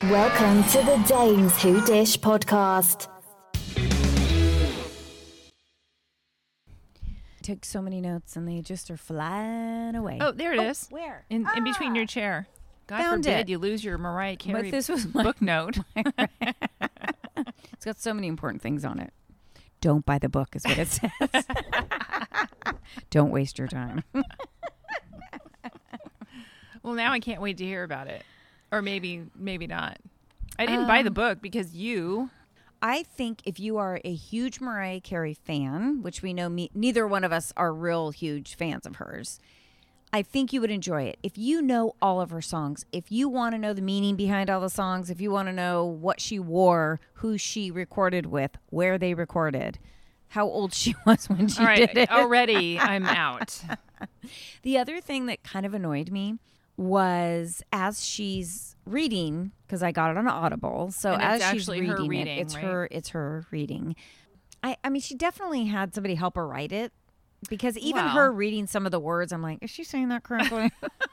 Welcome to the Dames Who Dish podcast. Took so many notes and they just are flying away. Oh, there it is. Where? In between your chair. God Found forbid it. you lose your Mariah Carey But this was my book note. It's got so many important things on it. Don't buy the book is what it says. Don't waste your time. Well, now I can't wait to hear about it. Or maybe not. I didn't buy the book because you... I think if you are a huge Mariah Carey fan, which we know neither one of us are real huge fans of hers, I think you would enjoy it. If you know all of her songs, if you want to know the meaning behind all the songs, if you want to know what she wore, who she recorded with, where they recorded, how old she was when she All right, did it. already I'm out. The other thing that kind of annoyed me was as she's reading, because I got it on Audible, so And as it's she's actually her reading reading, it, it's right? her reading. I mean, she definitely had somebody help her write it, because even Well. her reading some of the words, I'm like, is she saying that correctly?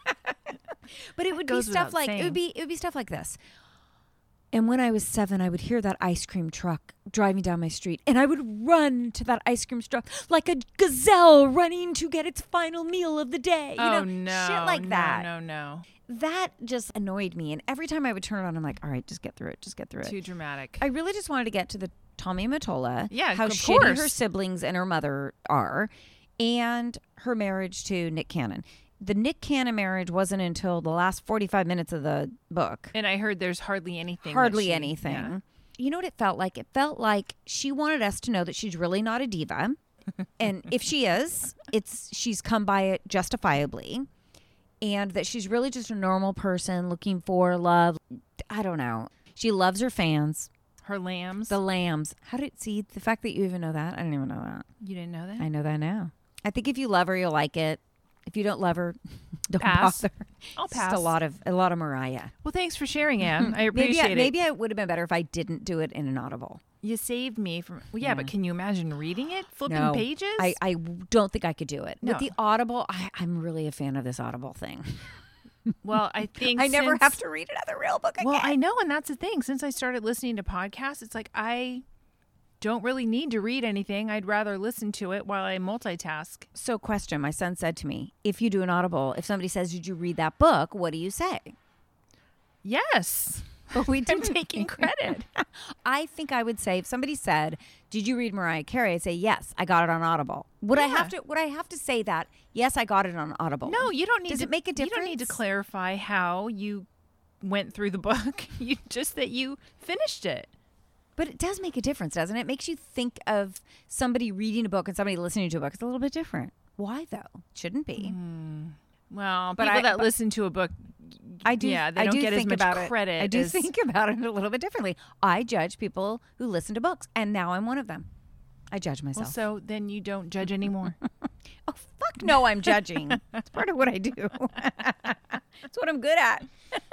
But it would be goes stuff without like saying. it would be stuff like this. And when I was 7, I would hear that ice cream truck driving down my street, and I would run to that ice cream truck like a gazelle running to get its final meal of the day. Oh, know, no. shit like that. No. That just annoyed me. And every time I would turn it on, I'm like, all right, just get through it. Just get through it. Too dramatic. I really just wanted to get to the Tommy Mottola. Yeah, how of shitty course. her siblings and her mother are, and her marriage to Nick Cannon. The Nick Cannon marriage wasn't until the last 45 minutes of the book. And I heard there's hardly anything. that Hardly she- anything. yeah. You know what it felt like? It felt like she wanted us to know that she's really not a diva. And if she is, she's come by it justifiably. And that she's really just a normal person looking for love. I don't know. She loves her fans. Her lambs. The Lambs. The fact that you even know that? I didn't even know that. You didn't know that? I know that now. I think if you love her, you'll like it. If you don't love her, don't Pass. bother. I'll Just pass. a lot of Mariah. Well, thanks for sharing, Anne. I appreciate it. Maybe it would have been better if I didn't do it in an Audible. You saved me from... Well, yeah, but can you imagine reading it? Flipping pages? I don't think I could do it. No. With the Audible, I'm really a fan of this Audible thing. Well, I think I never since- have to read another real book again. Well, I know, and that's the thing. Since I started listening to podcasts, it's like I don't really need to read anything. I'd rather listen to it while I multitask. So, question, my son said to me, if you do an Audible, if somebody says, did you read that book? What do you say? Yes. But we I'm didn't. taking credit. I think I would say if somebody said, "Did you read Mariah Carey?" I'd say, "Yes, I got it on Audible." Would I have to say that? Yes, I got it on Audible. No, you don't need Does to it make a difference? You don't need to clarify how you went through the book. Just that you finished it. But it does make a difference, doesn't it? It makes you think of somebody reading a book and somebody listening to a book. It's a little bit different. Why though? It shouldn't be. Well, But people that but- listen to a book, I do. yeah, they I don't do get as think much about credit. I do as- think about it a little bit differently. I judge people who listen to books, and now I'm one of them. I judge Well, myself. so then you don't judge anymore. Oh, fuck no, I'm judging. It's part of what I do. It's what I'm good at.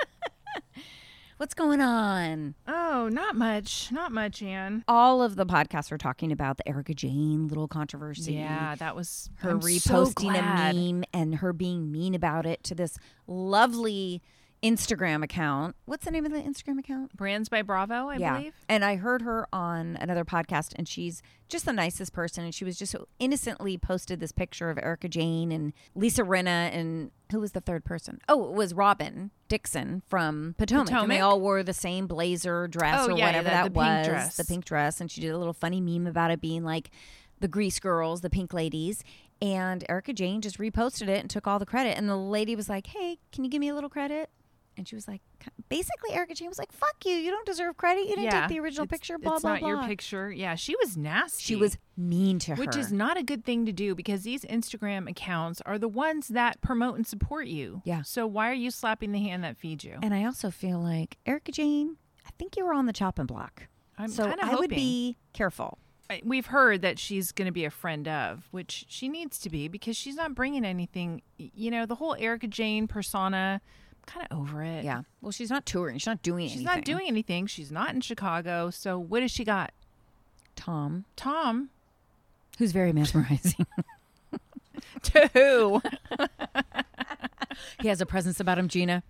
What's going on? Oh, not much. Not much, Anne. All of the podcasts are talking about the Erica Jane little controversy. Yeah, that was Her I'm reposting so glad. a meme and her being mean about it to this lovely Instagram account. What's the name of the Instagram account? Brands by Bravo, I believe. And I heard her on another podcast, and she's just the nicest person. And she was just so innocently posted this picture of Erica Jane and Lisa Rinna, and who was the third person? Oh, it was Robin Dixon from Potomac. And they Potomac? all wore the same blazer dress Oh, or yeah, whatever the that pink was. dress. The pink dress. And she did a little funny meme about it being like the Grease girls, the pink ladies. And Erica Jane just reposted it and took all the credit. And the lady was like, hey, can you give me a little credit? And she was like, basically, Erica Jane was like, fuck you. You don't deserve credit. You didn't take the original picture, blah, it's blah, not blah. your picture. Yeah, she was nasty. She was mean to her. Which is not a good thing to do because these Instagram accounts are the ones that promote and support you. Yeah. So why are you slapping the hand that feeds you? And I also feel like, Erica Jane, I think you were on the chopping block. I'm So kinda I would hoping. be careful. We've heard that she's going to be a friend of, which she needs to be because she's not bringing anything. You know, the whole Erica Jane persona, I'm kind of over it. Yeah. Well, she's not touring. She's not doing anything. She's not doing anything. She's not in Chicago. So what has she got? Tom, Tom. who's very mesmerizing. To who? He has a presence about him, Gina.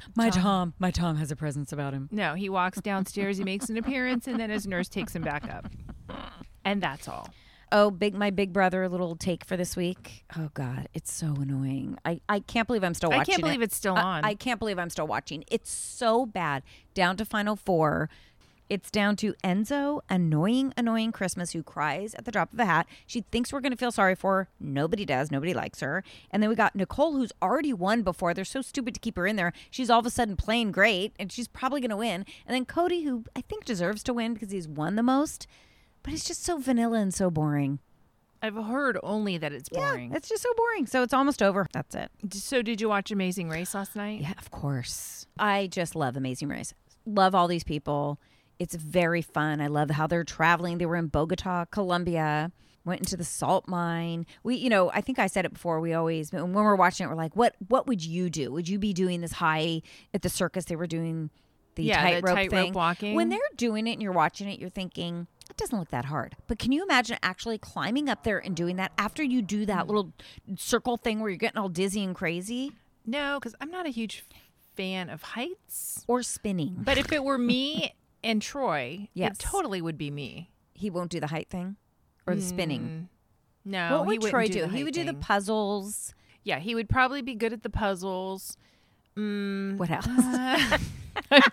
My Tom has a presence about him. No, he walks downstairs, he makes an appearance, and then his nurse takes him back up. And that's all. Oh, my big brother, little take for this week. Oh, God, it's so annoying. I can't believe I'm still watching it. I can't believe it's still on. I can't believe I'm still watching. It's so bad. Down to Final Four. It's down to Enzo, annoying Christmas, who cries at the drop of a hat. She thinks we're going to feel sorry for her. Nobody does. Nobody likes her. And then we got Nicole, who's already won before. They're so stupid to keep her in there. She's all of a sudden playing great, and she's probably going to win. And then Cody, who I think deserves to win because he's won the most. But it's just so vanilla and so boring. I've heard only that it's boring. Yeah, it's just so boring. So it's almost over. That's it. So did you watch Amazing Race last night? Yeah, of course. I just love Amazing Race. Love all these people. It's very fun. I love how they're traveling. They were in Bogota, Colombia, went into the salt mine. I think I said it before. We always, when we're watching it, we're like, what would you do? Would you be doing this high at the circus? They were doing the tightrope thing. Walking. When they're doing it and you're watching it, you're thinking, it doesn't look that hard. But can you imagine actually climbing up there and doing that after you do that little circle thing where you're getting all dizzy and crazy? No, because I'm not a huge fan of heights. Or spinning. But if it were me and Troy, yes, it totally would be me. He won't do the height thing or the spinning. No, what would Troy do? He would do the puzzles. Yeah, he would probably be good at the puzzles. What else? I'm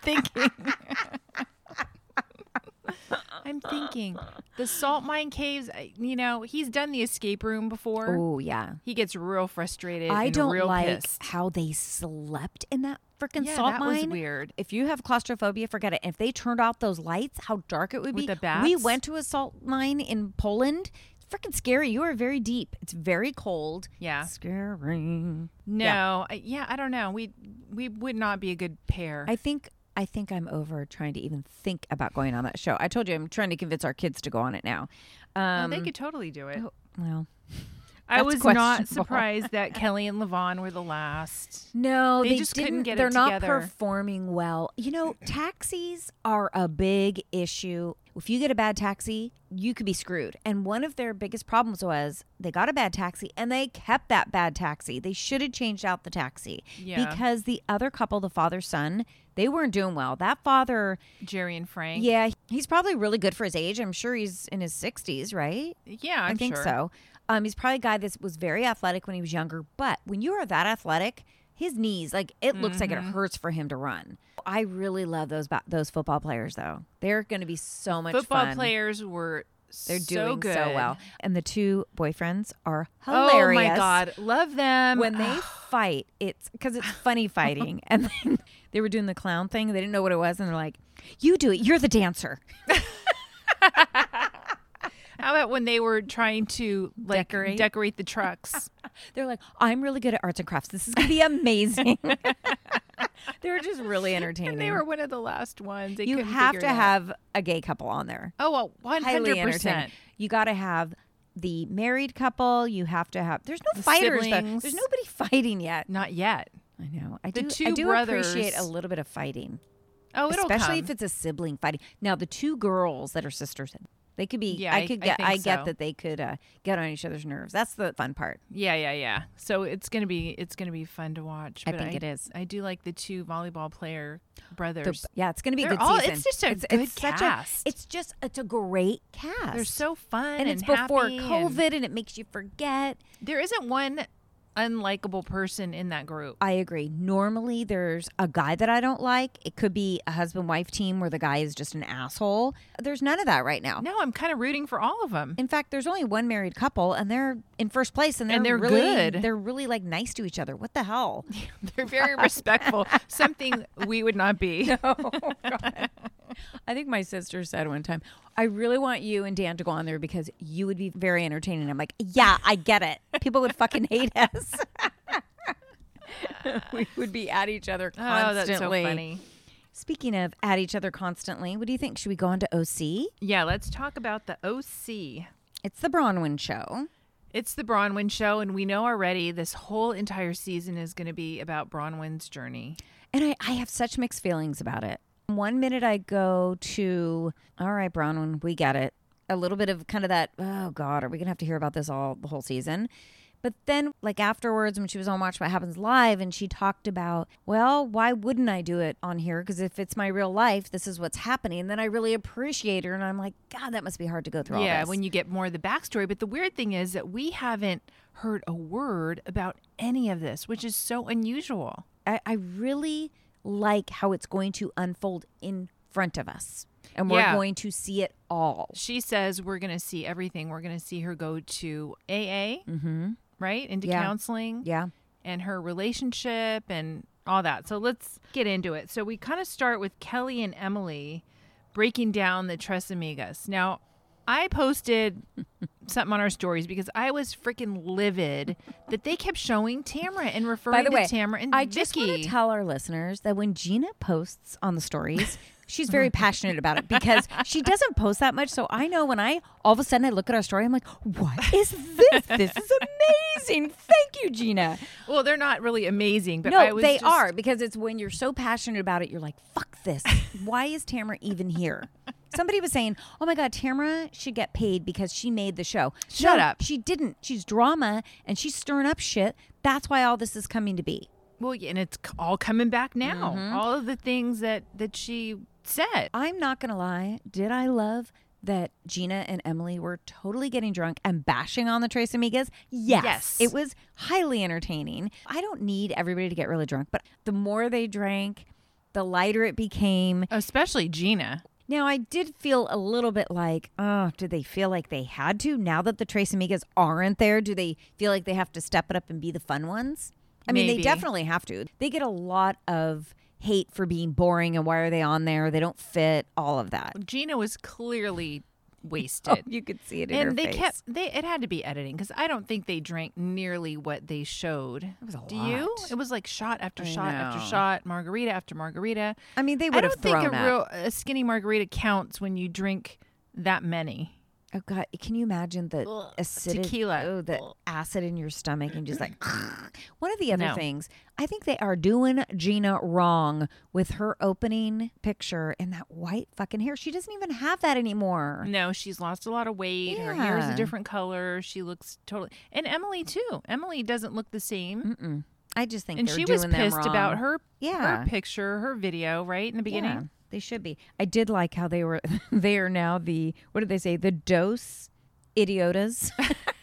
thinking the salt mine caves. He's done the escape room before. Oh yeah, he gets real frustrated. I and don't real like pissed. how they slept in that freaking Yeah, salt that mine. was weird. If you have claustrophobia, forget it. If they turned off those lights, how dark it would With be. the bats? We went to a salt mine in Poland. It's freaking scary. You are very deep. It's very cold. Yeah, scary. No, I don't know. We would not be a good pair. I think I'm over trying to even think about going on that show. I told you I'm trying to convince our kids to go on it now. They could totally do it. Well, I was questionable. not surprised that Kelly and Levon were the last. No, they just couldn't get it They're not together. performing well. Taxis are a big issue. If you get a bad taxi, you could be screwed. And one of their biggest problems was they got a bad taxi and they kept that bad taxi. They should have changed out the taxi. Yeah. Because the other couple, the father-son, they weren't doing well. That father, Jerry and Frank. yeah, he's probably really good for his age. I'm sure he's in his 60s, right? Yeah, I think sure. so. He's probably a guy that was very athletic when he was younger. But when you are that athletic, his knees, it looks like it hurts for him to run. I really love those football players, though. They're going to be so much Football fun. players were They're so doing good. so well. And the two boyfriends are hilarious. Oh, my God. Love them. When they fight, it's because it's funny fighting. And then they were doing the clown thing. They didn't know what it was. And they're like, you do it. You're the dancer. How about when they were trying to decorate the trucks? They're like, I'm really good at arts and crafts. This is going to be amazing. They were just really entertaining. And they were one of the last ones. They You couldn't have figure to it out. have a gay couple on there. Oh, well, Highly 100%. entertaining. You got to have the married couple. You have to have. There's no fighters. siblings. There's nobody fighting yet. Not yet. I know. I The do. two I do brothers- appreciate a little bit of fighting, Oh, it'll especially come. if it's a sibling fighting. Now the two girls that are sisters, they could be. Yeah, I I could think get. I get so. that they could get on each other's nerves. That's the fun part. Yeah. So it's gonna be fun to watch. I But think it is. I do like the two volleyball player brothers. Yeah, it's going to be a They're good all- season. it's just a good cast. It's a great cast. They're so fun and it's before happy COVID, and it makes you forget. There isn't one unlikable person in that group. I agree. Normally, there's a guy that I don't like. It could be a husband-wife team where the guy is just an asshole. There's none of that right now. No, I'm kind of rooting for all of them. In fact, there's only one married couple, and they're in first place, and they're really good. They're really nice to each other. What the hell? They're very respectful. Something we would not be. Oh, God. I think my sister said one time, I really want you and Dan to go on there because you would be very entertaining. I'm like, yeah, I get it. People would fucking hate us. We would be at each other constantly. Oh, that's so funny. Speaking of at each other constantly, what do you think? Should we go on to OC? Yeah, let's talk about the OC. It's the Bronwyn show. It's the Bronwyn show, and we know already this whole entire season is going to be about Bronwyn's journey. And I have such mixed feelings about it. One minute I go to, all right, Bronwyn, we get it. A little bit of kind of that, oh God, are we going to have to hear about this the whole season? But then, like afterwards, when she was on Watch What Happens Live, and she talked about, well, why wouldn't I do it on here? Because if it's my real life, this is what's happening. And then I really appreciate her. And I'm like, God, that must be hard to go through all Yeah, this. when you get more of the backstory. But the weird thing is that we haven't heard a word about any of this, which is so unusual. I really like how it's going to unfold in front of us. And we're going to see it all. She says we're going to see everything. We're going to see her go to AA, right? Into counseling. Yeah. And her relationship and all that. So let's get into it. So we kind of start with Kelly and Emily breaking down the Tres Amigas. Now, I posted something on our stories because I was freaking livid that they kept showing Tamara and referring to Tamara and I Vicky. just want to tell our listeners that when Gina posts on the stories, she's very passionate about it because she doesn't post that much. So I know when all of a sudden I look at our story, I'm like, what is this? This is amazing. Thank you, Gina. Well, they're not really amazing, but No, they are, because it's when you're so passionate about it, you're like, fuck this. Why is Tamara even here? Somebody was saying, oh my God, Tamara should get paid because she made the show. Shut No, up. She didn't. She's drama and she's stirring up shit. That's why all this is coming to be. Well, and it's all coming back now. All of the things that she said. I'm not going to lie. Did I love that Gina and Emily were totally getting drunk and bashing on the Tres Amigas? Yes. It was highly entertaining. I don't need everybody to get really drunk, but the more they drank, the lighter it became. Especially Gina. Now, I did feel a little bit like, oh, did they feel like they had to? Now that the Tres Amigas aren't there, do they feel like they have to step it up and be the fun ones? I mean, they Maybe. definitely have to. They get a lot of hate for being boring and why are they on there? They don't fit, all of that. Gina was clearly wasted. You could see it in her And face. it had to be editing because I don't think they drank nearly what they showed. It was a Do you? lot. It was like shot after I shot after know. shot, margarita after margarita. I mean, they I would have don't think thrown up. a skinny margarita counts when you drink that many. Oh God, can you imagine the acidity, Tequila. the acid in your stomach and just like one of the other No. things, I think they are doing Gina wrong with her opening picture and that white fucking hair. She doesn't even have that anymore. No, she's lost a lot of weight. Her hair is a Yeah. different color. She looks totally. And Emily too. Emily doesn't look the same. I just think And they're she doing was them pissed wrong. about her Yeah. picture, her video, right in the beginning. Yeah, they should be. I did like how they were. They are now the, what did they say? The Dos Idiotas.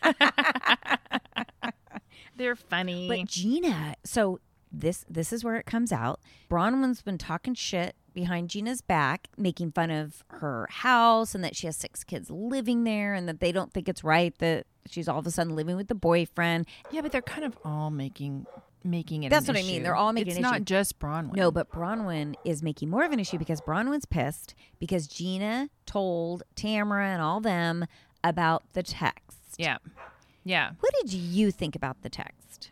They're funny. But Gina, so this is where it comes out. Bronwyn's been talking shit behind Gina's back, making fun of her house and that she has 6 kids living there and that they don't think it's right that she's all of a sudden living with the boyfriend. Yeah, but they're kind of all making it. That's an what I mean. issue. They're all making It's an not issue. just Bronwyn. No, but Bronwyn is making more of an issue because Bronwyn's pissed because Gina told Tamara and all them about the text. Yeah. What did you think about the text?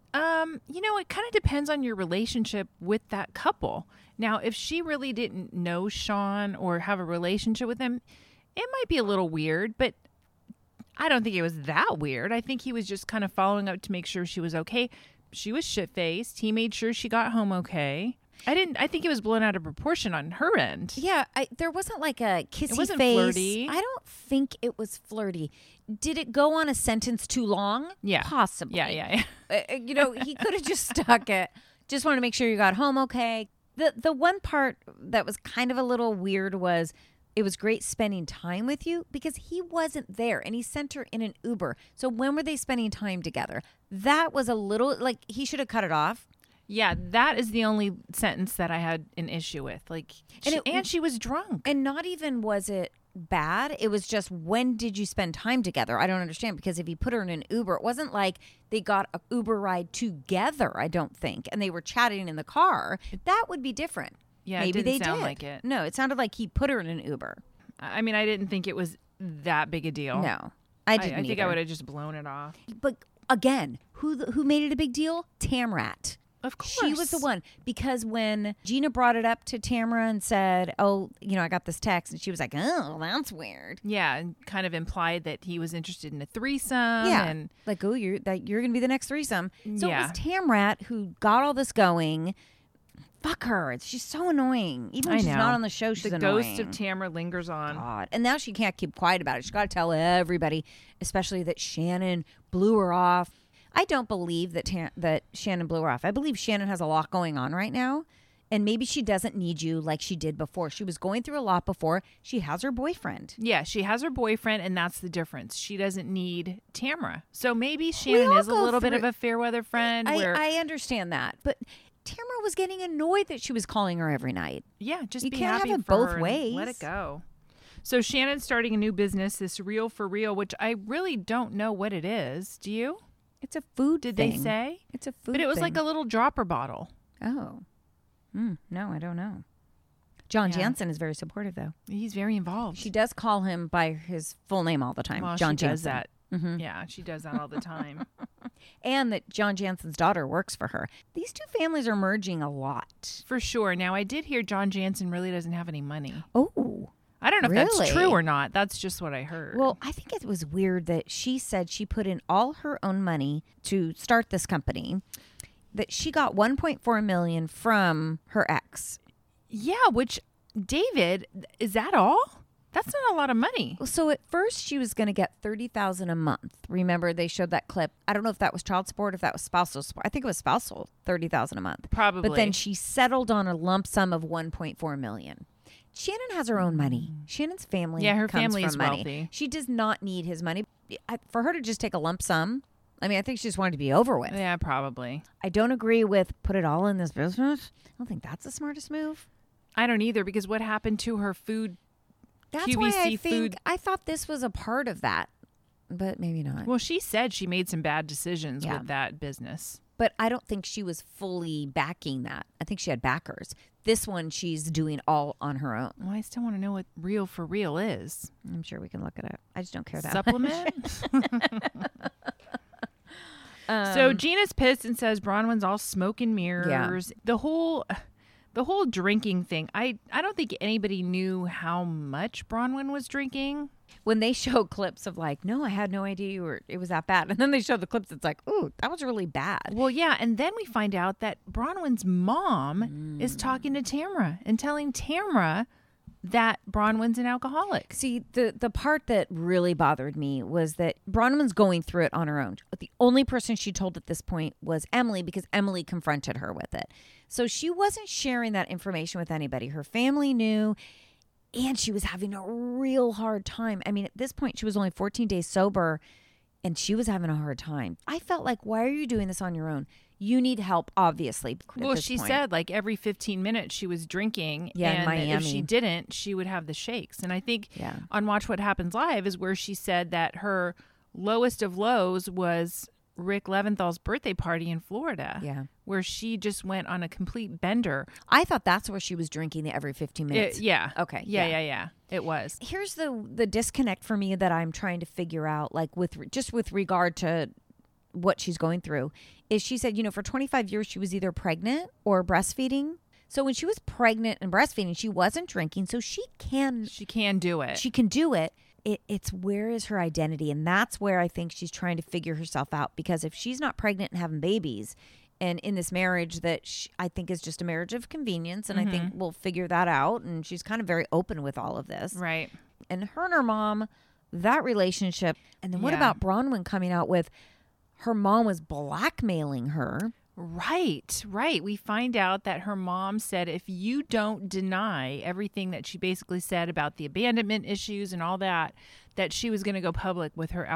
It kind of depends on your relationship with that couple. Now, if she really didn't know Sean or have a relationship with him, it might be a little weird, but I don't think it was that weird. I think he was just kind of following up to make sure she was okay. She was shit-faced. He made sure she got home okay. I think it was blown out of proportion on her end. Yeah, there wasn't like a kissy It wasn't face. flirty. I don't think it was flirty. Did it go on a sentence too long? Yeah. Possibly. Yeah. He could have just stuck it. Just wanted to make sure you got home okay. The one part that was kind of a little weird was it was great spending time with you because he wasn't there and he sent her in an Uber. So when were they spending time together? That was a little like he should have cut it off. Yeah, that is the only sentence that I had an issue with. Like, and she was drunk. And not even was it bad. It was just, when did you spend time together? I don't understand, because if he put her in an Uber, it wasn't like they got an Uber ride together, I don't think, and they were chatting in the car. That would be different. Yeah, Maybe it didn't they sound did. like it. No, it sounded like he put her in an Uber. I mean, I didn't think it was that big a deal. No, I didn't I think I either. would have just blown it off. But again, who made it a big deal? Tamrat. Of course. She was the one, because when Gina brought it up to Tamara and said, oh, I got this text, and she was like, oh, that's weird. Yeah, and kind of implied that he was interested in a threesome. Yeah, And like, oh, you're going to be the next threesome. So Yeah. it was Tamrat who got all this going. Fuck her. She's so annoying. Even when I she's know. not on the show, she's the annoying. ghost of Tamara lingers on. God. And now she can't keep quiet about it. She's got to tell everybody, especially that Shannon blew her off. I don't believe that Shannon blew her off. I believe Shannon has a lot going on right now. And maybe she doesn't need you like she did before. She was going through a lot before. She has her boyfriend. Yeah, she has her boyfriend, and that's the difference. She doesn't need Tamara. So maybe Shannon is a little bit of a fair weather friend. I understand that. But Tamara was getting annoyed that she was calling her every night. Yeah, just you be can't happy have it for both her and ways. let it go. So Shannon's starting a new business, this Real for Real, which I really don't know what it is. Do you? It's a food Did thing. they say? It's a food But it was thing. like a little dropper bottle. Oh. No, I don't know. John Jansen is very supportive, though. He's very involved. She does call him by his full name all the time. Well, John she does Jansen. that. Mm-hmm. Yeah, she does that all the time. And that John Jansen's daughter works for her. These two families are merging a lot. For sure. Now, I did hear John Jansen really doesn't have any money. Oh. I don't know if that's Really? true or not. That's just what I heard. Well, I think it was weird that she said she put in all her own money to start this company, that she got $1.4 million from her ex. yeah, which, David, is that all? That's not a lot of money. So at first she was going to get $30,000 a month. Remember they showed that clip. I don't know if that was child support, if that was spousal support. I think it was spousal, $30,000 a month. Probably. But then she settled on a lump sum of $1.4 million. Shannon has her own money. Shannon's family Yeah, her comes family from is money. wealthy. She does not need his money. For her to just take a lump sum, I mean, I think she just wanted to be over with. Yeah, probably. I don't agree with put it all in this business. I don't think that's the smartest move. I don't either, because what happened to her food? That's QVC why I think food. I thought this was a part of that, but maybe not. Well, she said she made some bad decisions Yeah. with that business. But I don't think she was fully backing that. I think she had backers. This one, she's doing all on her own. Well, I still want to know what Real for Real is. I'm sure we can look it up. I just don't care that Supplement? So Gina's pissed and says Bronwyn's all smoke and mirrors. The whole drinking thing. I don't think anybody knew how much Bronwyn was drinking. When they show clips of like, no, I had no idea it was that bad. And then they show the clips, it's like, ooh, that was really bad. Well, yeah, and then we find out that Bronwyn's mom is talking to Tamara and telling Tamara that Bronwyn's an alcoholic. See, the part that really bothered me was that Bronwyn's going through it on her own. But the only person she told at this point was Emily, because Emily confronted her with it. So she wasn't sharing that information with anybody. Her family knew, and she was having a real hard time. I mean, at this point, she was only 14 days sober, and she was having a hard time. I felt like, why are you doing this on your own? You need help, obviously. at Well, this she point. said like every 15 minutes she was drinking. Yeah, in and that if Miami. she didn't, she would have the shakes. And I think Yeah. on Watch What Happens Live is where she said that her lowest of lows was Rick Leventhal's birthday party in Florida. Yeah. Where she just went on a complete bender. I thought that's where she was drinking the every 15 minutes. Yeah. Okay, Yeah, yeah. yeah. It was. Here's the disconnect for me that I'm trying to figure out, like with regard to what she's going through, is she said, for 25 years she was either pregnant or breastfeeding. So when she was pregnant and breastfeeding, she wasn't drinking. So she can do it. She can do it. It's where is her identity? And that's where I think she's trying to figure herself out, because if she's not pregnant and having babies, and in this marriage that I think is just a marriage of convenience, and I think we'll figure that out. And she's kind of very open with all of this. Right. And her and her mom, that relationship. And then what Yeah. about Bronwyn coming out with her mom was blackmailing her? Right. We find out that her mom said if you don't deny everything that she basically said about the abandonment issues and all that she was going to go public with her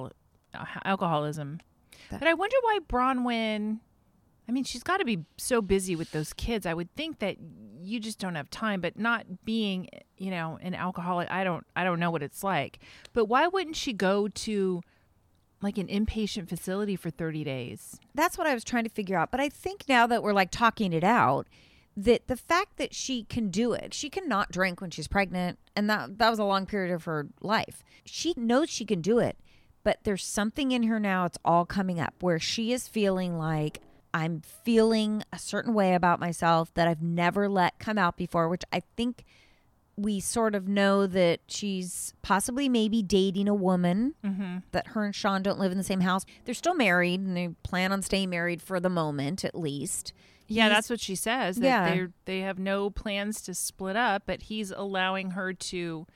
alcoholism. But I wonder why Bronwyn, I mean, she's got to be so busy with those kids. I would think that you just don't have time, but not being, an alcoholic, I don't know what it's like. But why wouldn't she go to like an inpatient facility for 30 days? That's what I was trying to figure out. But I think now that we're like talking it out, that the fact that she can do it, she cannot drink when she's pregnant. And that was a long period of her life. She knows she can do it, but there's something in her now. It's all coming up where she is feeling like, I'm feeling a certain way about myself that I've never let come out before, which I think we sort of know that she's possibly maybe dating a woman, that her and Sean don't live in the same house. They're still married, and they plan on staying married for the moment, at least. Yeah, that's what she says. That Yeah. they have no plans to split up, but he's allowing her to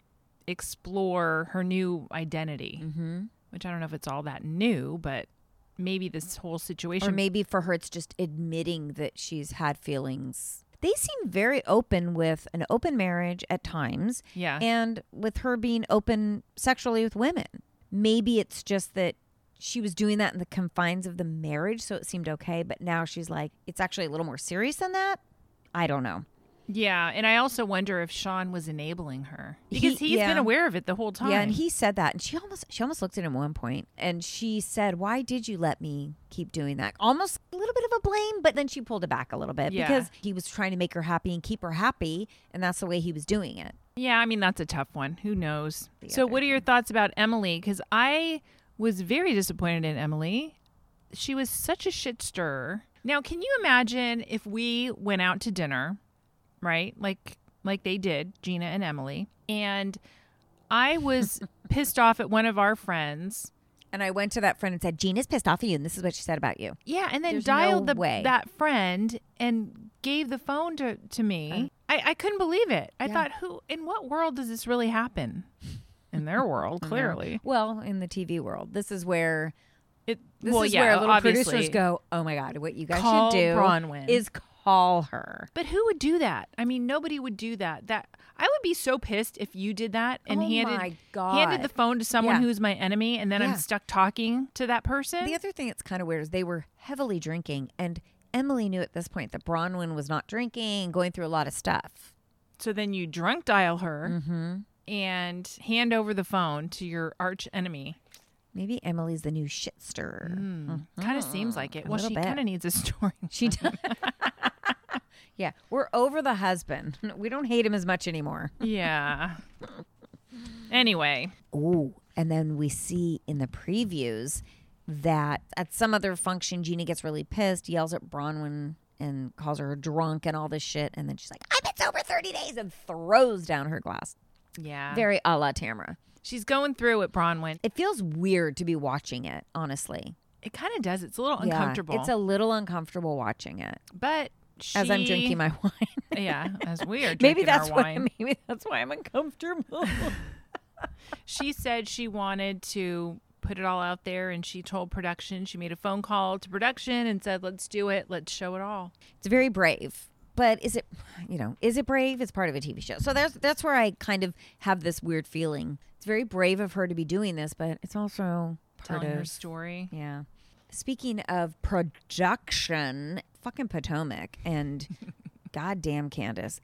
explore her new identity, which I don't know if it's all that new, but maybe this whole situation. Or maybe for her, it's just admitting that she's had feelings. They seem very open with an open marriage at times. Yeah. And with her being open sexually with women. Maybe it's just that she was doing that in the confines of the marriage, so it seemed okay. But now she's like, it's actually a little more serious than that. I don't know. Yeah, and I also wonder if Sean was enabling her because he's yeah. been aware of it the whole time. Yeah, and he said that, and she almost looked at him at one point, and she said, "Why did you let me keep doing that?" Almost a little bit of a blame, but then she pulled it back a little bit because he was trying to make her happy and keep her happy, and that's the way he was doing it. Yeah, I mean that's a tough one. Who knows? So, what are your thoughts about Emily? Because I was very disappointed in Emily. She was such a shit stirrer. Now, can you imagine if we went out to dinner? Right? Like they did, Gina and Emily. And I was pissed off at one of our friends. And I went to that friend and said, Gina's pissed off at you, and this is what she said about you. Yeah, and then There's dialed no way. that friend and gave the phone to me. I couldn't believe it. I thought, in what world does this really happen? In their world, clearly. Well, in the TV world. This is where where little obviously. producers go, oh my God, what you guys Call should do Bronwyn. is call her. But who would do that? I mean, nobody would do that. I would be so pissed if you did that and handed the phone to someone who's my enemy, and then I'm stuck talking to that person. The other thing that's kind of weird is they were heavily drinking, and Emily knew at this point that Bronwyn was not drinking, going through a lot of stuff. So then you drunk dial her and hand over the phone to your arch enemy. Maybe Emily's the new shit stirrer. Kind of seems like it. Well, she kind of needs a story. She does. Yeah, we're over the husband. We don't hate him as much anymore. Yeah. Anyway. Ooh, and then we see in the previews that at some other function, Gina gets really pissed, yells at Bronwyn and calls her drunk and all this shit. And then she's like, I've been sober 30 days and throws down her glass. Yeah. Very a la Tamara. She's going through it, Bronwyn. It feels weird to be watching it, honestly. It kind of does. It's a little uncomfortable. It's a little uncomfortable watching it. But as I'm drinking my wine. Yeah, as we are drinking maybe that's our wine. Maybe that's why I'm uncomfortable. She said she wanted to put it all out there, and she told production. She made a phone call to production and said, let's do it. Let's show it all. It's very brave. But is it brave? It's part of a TV show. So that's where I kind of have this weird feeling. It's very brave of her to be doing this, but it's also part telling of her story. Yeah. Speaking of production, fucking Potomac and goddamn Candace.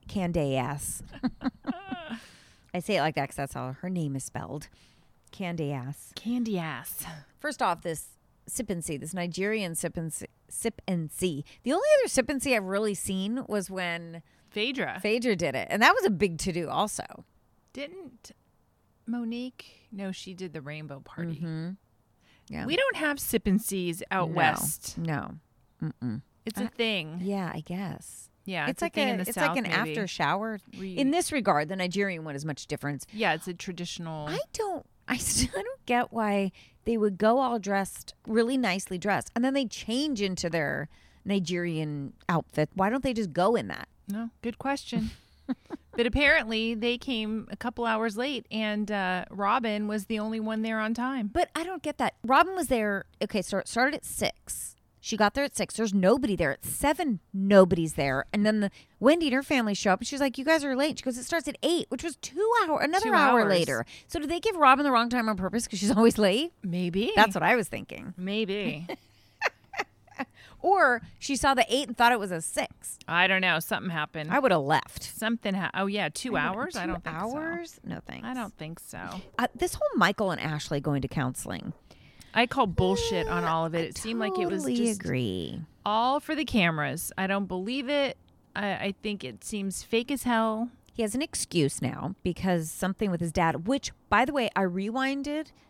I say it like that because that's how her name is spelled. Candy ass. First off, this Sip and See, this Nigerian Sip and See. The only other Sip and See I've really seen was when Phaedra did it. And that was a big to-do also. Didn't Monique? No, she did the rainbow party. Mm-hmm. Yeah. We don't have Sip and Sees out west. No. Mm-mm. It's a thing. Yeah, I guess. Yeah, it's like an after shower. In this regard, the Nigerian one is much different. Yeah, it's a traditional. I still don't get why they would go all dressed, really nicely dressed, and then they change into their Nigerian outfit. Why don't they just go in that? No, good question. But apparently they came a couple hours late, and Robin was the only one there on time. But I don't get that. Robin was there. Okay, so it started at 6. She got there at 6. There's nobody there. At 7, nobody's there. And then Wendy and her family show up, and she's like, "You guys are late." She goes, "It starts at 8," which was 2 hours, another 2 hour hours. later. So did they give Robin the wrong time on purpose because she's always late? Maybe. That's what I was thinking. Maybe. Or she saw the 8 and thought it was a 6. I don't know. Something happened. I would have left. Something happened. Oh, yeah. 2 hours? 2 I don't think hours? so. No, thanks. I don't think so. This whole Michael and Ashley going to counseling. I call bullshit on all of it. It seemed like it was just agree. all for the cameras. I don't believe it. I think it seems fake as hell. He has an excuse now because something with his dad, which, by the way, I rewound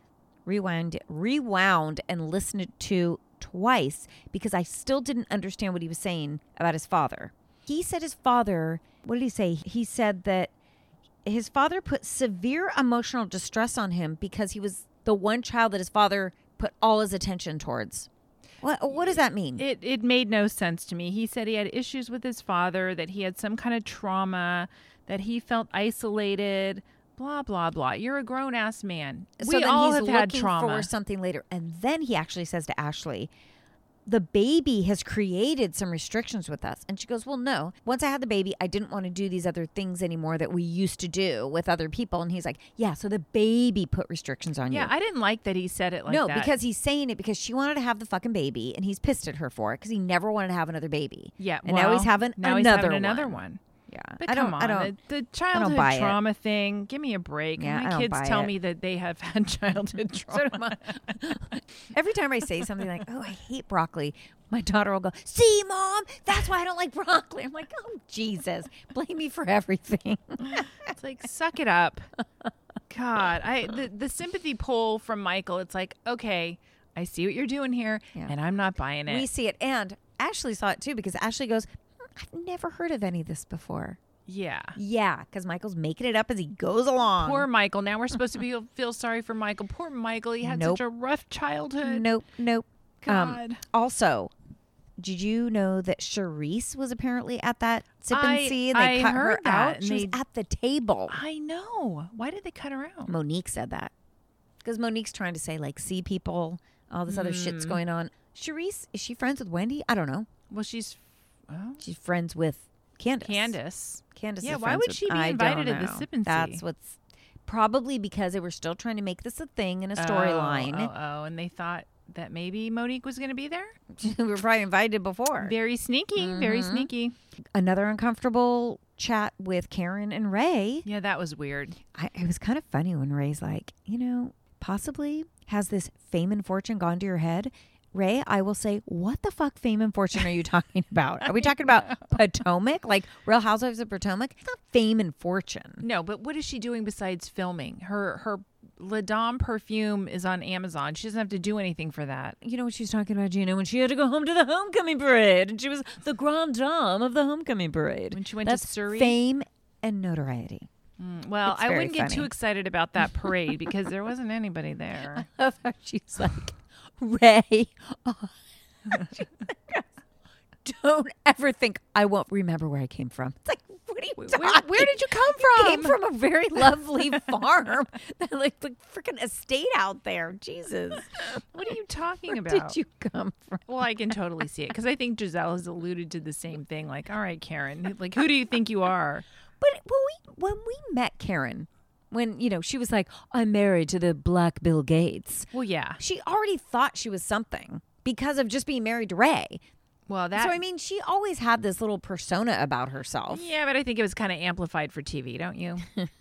and listened to twice because I still didn't understand what he was saying about his father. He said his father, what did he say? He said that his father put severe emotional distress on him because he was the one child that his father put all his attention towards. What does that mean? It made no sense to me. He said he had issues with his father, that he had some kind of trauma, that he felt isolated, Blah, blah, blah. You're a grown-ass man. So We then all he's have had looking trauma. for something later. And then he actually says to Ashley, the baby has created some restrictions with us. And she goes, well, no. Once I had the baby, I didn't want to do these other things anymore that we used to do with other people. And he's like, yeah, so the baby put restrictions on you. Yeah, I didn't like that he said it like No, that. because he's saying it because she wanted to have the fucking baby and he's pissed at her for it because he never wanted to have another baby. Yeah, And now he's having another one. one. Yeah. But I don't, come on, I don't, the childhood buy it. trauma thing. Give me a break. Yeah, I My don't kids buy tell it. me that they have had childhood trauma. Every time I say something like, oh, I hate broccoli, my daughter will go, see, Mom, that's why I don't like broccoli. I'm like, oh, Jesus, blame me for everything. It's like, suck it up. God, the sympathy pull from Michael, it's like, okay, I see what you're doing here, Yeah. and I'm not buying it. We see it. And Ashley saw it too because Ashley goes, I've never heard of any of this before. Yeah. Yeah, because Michael's making it up as he goes along. Poor Michael. Now we're supposed to feel sorry for Michael. Poor Michael. He had Nope. such a rough childhood. Nope. God. Also, did you know that Charisse was apparently at that sip and see? And they I cut heard her that, out. and She was they- at the table. I know. Why did they cut her out? Monique said that because Monique's trying to say like, see people, all this other shit's going on. Charisse, is she friends with Wendy? I don't know. Well, she's She's friends with Candace. Candace. is Yeah, why friends would with- she be I invited don't to the know. sip and see? That's what's probably because they were still trying to make this a thing and a storyline. Oh, and they thought that maybe Monique was going to be there? We were probably invited before. Very sneaky. Very Mm-hmm. sneaky. Another uncomfortable chat with Karen and Ray. Yeah, that was weird. It was kind of funny when Ray's like, possibly has this fame and fortune gone to your head? Ray, I will say, what the fuck fame and fortune are you talking about? Are we talking about Potomac? Like Real Housewives of Potomac? It's not fame and fortune. No, but what is she doing besides filming? Her La Dame perfume is on Amazon. She doesn't have to do anything for that. You know what she's talking about, Gina? When she had to go home to the homecoming parade and she was the grande dame of the homecoming parade. When she went That's to Surrey? fame and notoriety. Well, It's I very wouldn't get too funny. excited about that parade because there wasn't anybody there. I love how she's like, Ray, don't ever think I won't remember where I came from. It's like, what are you talking? Where did you come You from? came from a very lovely farm, like the freaking estate out there. Jesus, What are you talking where about? did you come from? Well, I can totally see it because I think Giselle has alluded to the same thing. Like, all right, Karen, like, who do you think you are? But when we met Karen, when she was like, I'm married to the Black Bill Gates. Well, yeah. She already thought she was something because of just being married to Ray. Well, that. So I mean, she always had this little persona about herself. Yeah, but I think it was kind of amplified for TV, don't you?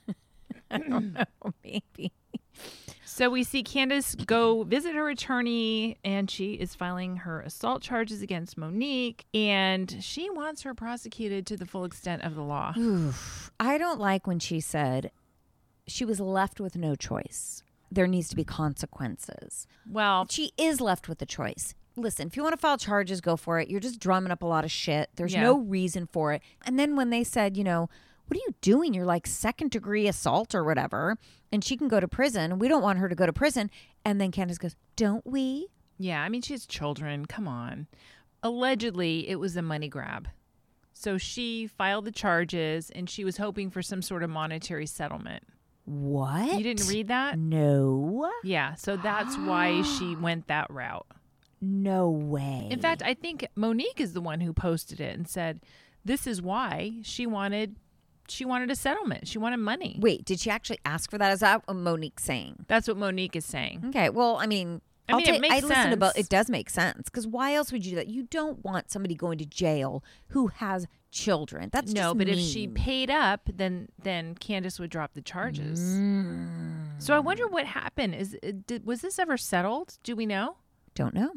I don't know, maybe. So we see Candace go visit her attorney, and she is filing her assault charges against Monique, and she wants her prosecuted to the full extent of the law. I don't like when she said she was left with no choice. There needs to be consequences. Well, She is left with a choice. Listen, if you want to file charges, go for it. You're just drumming up a lot of shit. There's Yeah. no reason for it. And then when they said, what are you doing? You're like second-degree assault or whatever, and she can go to prison. We don't want her to go to prison. And then Candace goes, don't we? yeah, I mean, she has children. Come on. Allegedly, it was a money grab. So she filed the charges, and she was hoping for some sort of monetary settlement. What? You didn't read that? No. Yeah, so that's why she went that route. No way. In fact, I think Monique is the one who posted it and said this is why she wanted a settlement. She wanted money. Wait, did she actually ask for that? Is that what Monique's saying? That's what Monique is saying. Okay, well, I mean, I mean, it makes I listen to both. sense. It does make sense because why else would you do that? You don't want somebody going to jail who has children. That's No, just but if mean. she paid up, then Candace would drop the charges. Mm. So I wonder what happened. Was this ever settled? Do we know? Don't know.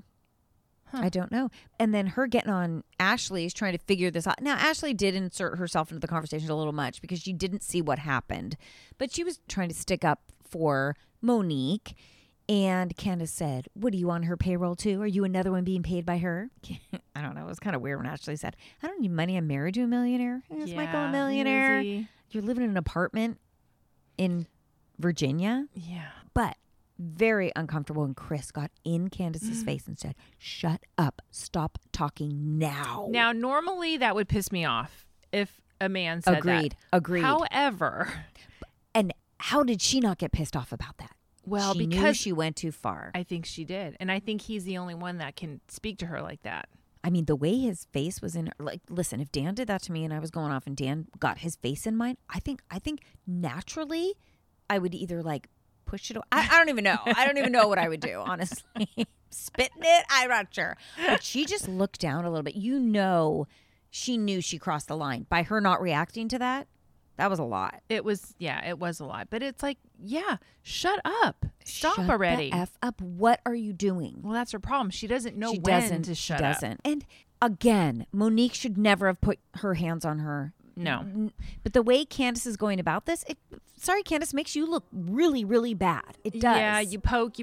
I don't know. And then her getting on Ashley is trying to figure this out. Now, Ashley did insert herself into the conversation a little much because she didn't see what happened. But she was trying to stick up for Monique. And Candace said, what, are you on her payroll too? Are you another one being paid by her? I don't know. It was kind of weird when Ashley said, I don't need money. I'm married to a millionaire. Is Michael a millionaire? Lizzie. You're living in an apartment in Virginia. Yeah. But very uncomfortable when Chris got in Candace's face and said, shut up. Stop talking now. Now, normally that would piss me off if a man said that. Agreed. However, And How did she not get pissed off about that? Well, she because knew she went too far. I think she did. And I think he's the only one that can speak to her like that. I mean, the way his face was in, like, listen, if Dan did that to me and I was going off and Dan got his face in mine, I think naturally I would either like push it. I don't even know. I don't even know what I would do, honestly. Spitting it? I'm not sure. But she just looked down a little bit. You know, she knew she crossed the line by her not reacting to that. That was a lot. It was a lot. But it's like, shut up. Stop Shut already. The F up. What are you doing? Well, that's her problem. She doesn't know She when doesn't. to shut she up. doesn't. And again, Monique should never have put her hands on her. No. But the way Candace is going about this, sorry, Candace, makes you look really, really bad. It does. Yeah, you poke.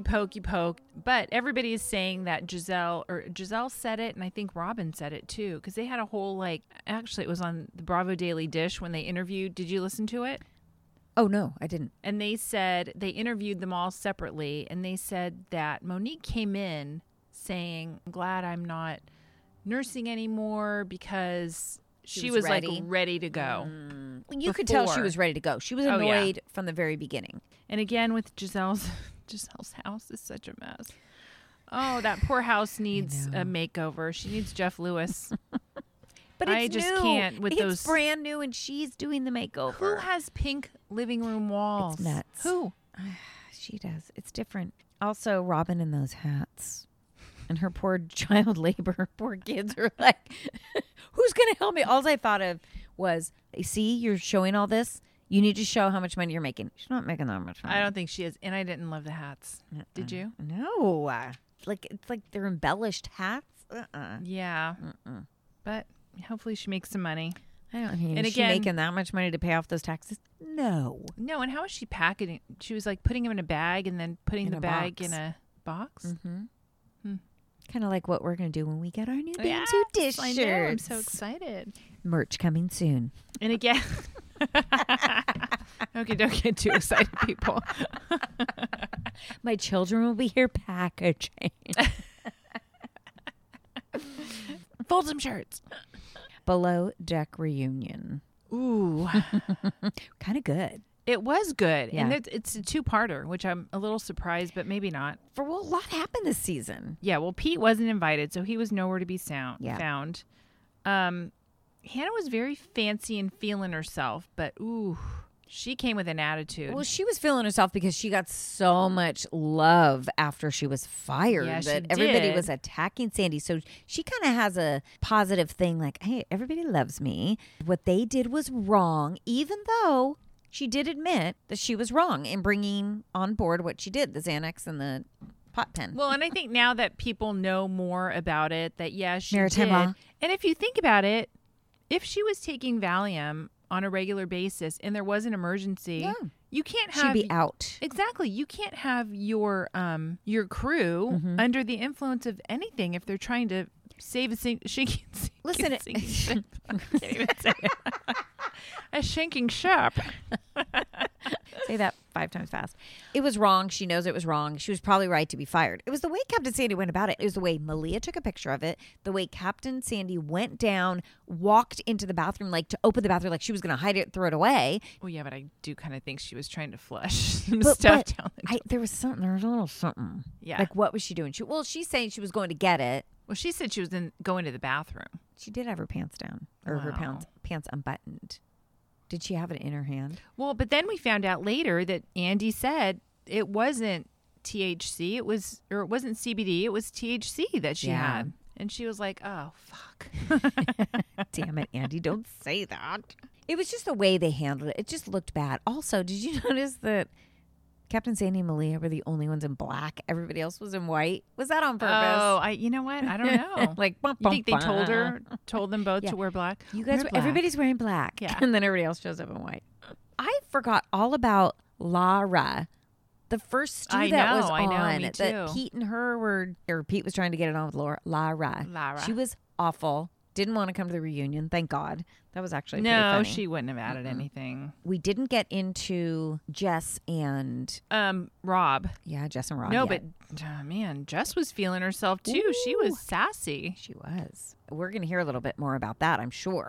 But everybody is saying that Giselle said it, and I think Robin said it too, because they had a whole, actually it was on the Bravo Daily Dish when they interviewed. Did you listen to it? Oh, no, I didn't. And they said, they interviewed them all separately, and they said that Monique came in saying, I'm glad I'm not nursing anymore because she was ready to go. You could tell she was ready to go. She was annoyed from the very beginning. And again, with Giselle's house is such a mess. Oh, that poor house needs a makeover. She needs Jeff Lewis. But I it's just new. can't with those. It's brand new, and she's doing the makeover. Who has pink living room walls? It's nuts. Who? She does. It's different. Also, Robin in those hats. And her poor child labor, poor kids are like, who's going to help me? All I thought of was, see, you're showing all this. You need to show how much money you're making. She's not making that much money. I don't think she is. And I didn't love the hats. Did you? No. It's like they're embellished hats. Yeah. But hopefully she makes some money. I don't mean, and is she again, making that much money to pay off those taxes? No. No, and how is she packaging? She was like putting them in a bag and then putting In the a bag box. in a box. Mm-hmm. Kind of like what we're going to do when we get our new Yes, Bantu dish I shirts. know. I'm so excited. Merch coming soon. And again, okay, don't get too excited, people. My children will be here packaging. Fold some shirts. Below Deck Reunion. Ooh. Kind of good. It was good. Yeah. And it's a two-parter, which I'm a little surprised, but maybe not. A lot happened this season. Yeah, well, Pete wasn't invited, so he was nowhere to be Yeah. found. Hannah was very fancy and feeling herself, but ooh, she came with an attitude. Well, she was feeling herself because she got so much love after she was fired Yeah, that she everybody did. was attacking Sandy. So she kind of has a positive thing like, hey, everybody loves me. What they did was wrong, even though she did admit that she was wrong in bringing on board what she did, the Xanax and the pot pen. Well, and I think now that people know more about it, that she Maritime did. law. And if you think about it, if she was taking Valium on a regular basis and there was an emergency, Yeah. you can't She'd have be out. Exactly. You can't have your crew Mm-hmm. under the influence of anything if they're trying to save a sinking Listen, ship. I can't even say it. A sinking ship. Say that 5 times fast. It was wrong. She knows it was wrong. She was probably right to be fired. It was the way Captain Sandy went about it. It was the way Malia took a picture of it. The way Captain Sandy went down, walked into the bathroom, like to open the bathroom, like she was going to hide it, throw it away. Well, yeah, but I do kind of think she was trying to flush some But stuff down the toilet. there was a little something. Yeah. Like, what was she doing? She's saying she was going to get it. Well, she said she was going to the bathroom. She did have her pants down, or her Wow. pants unbuttoned. Did she have it in her hand? Well, but then we found out later that Andy said it wasn't THC. It wasn't CBD. It was THC that she Yeah. had. And she was like, oh, fuck. Damn it, Andy, don't say that. It was just the way they handled it. It just looked bad. Also, did you notice that Captain Sandy and Malia were the only ones in black? Everybody else was in white. Was that on purpose? Oh, you know what? I don't know. Like, bum, you think they bum, told them both Yeah. to wear black? You guys, Wear black. everybody's wearing black. Yeah. And then everybody else shows up in white. I forgot all about Lara. The first stew I that was know, I know, on me that too. Pete and her were, or Pete was trying to get it on with Lara. Lara. She was awful. Didn't want to come to the reunion. Thank God. That was actually pretty No, funny. she wouldn't have added anything. We didn't get into Jess and Rob. Jess and Rob. No, yet. but man, Jess was feeling herself too. She Ooh. was sassy. She was. We're going to hear a little bit more about that, I'm sure.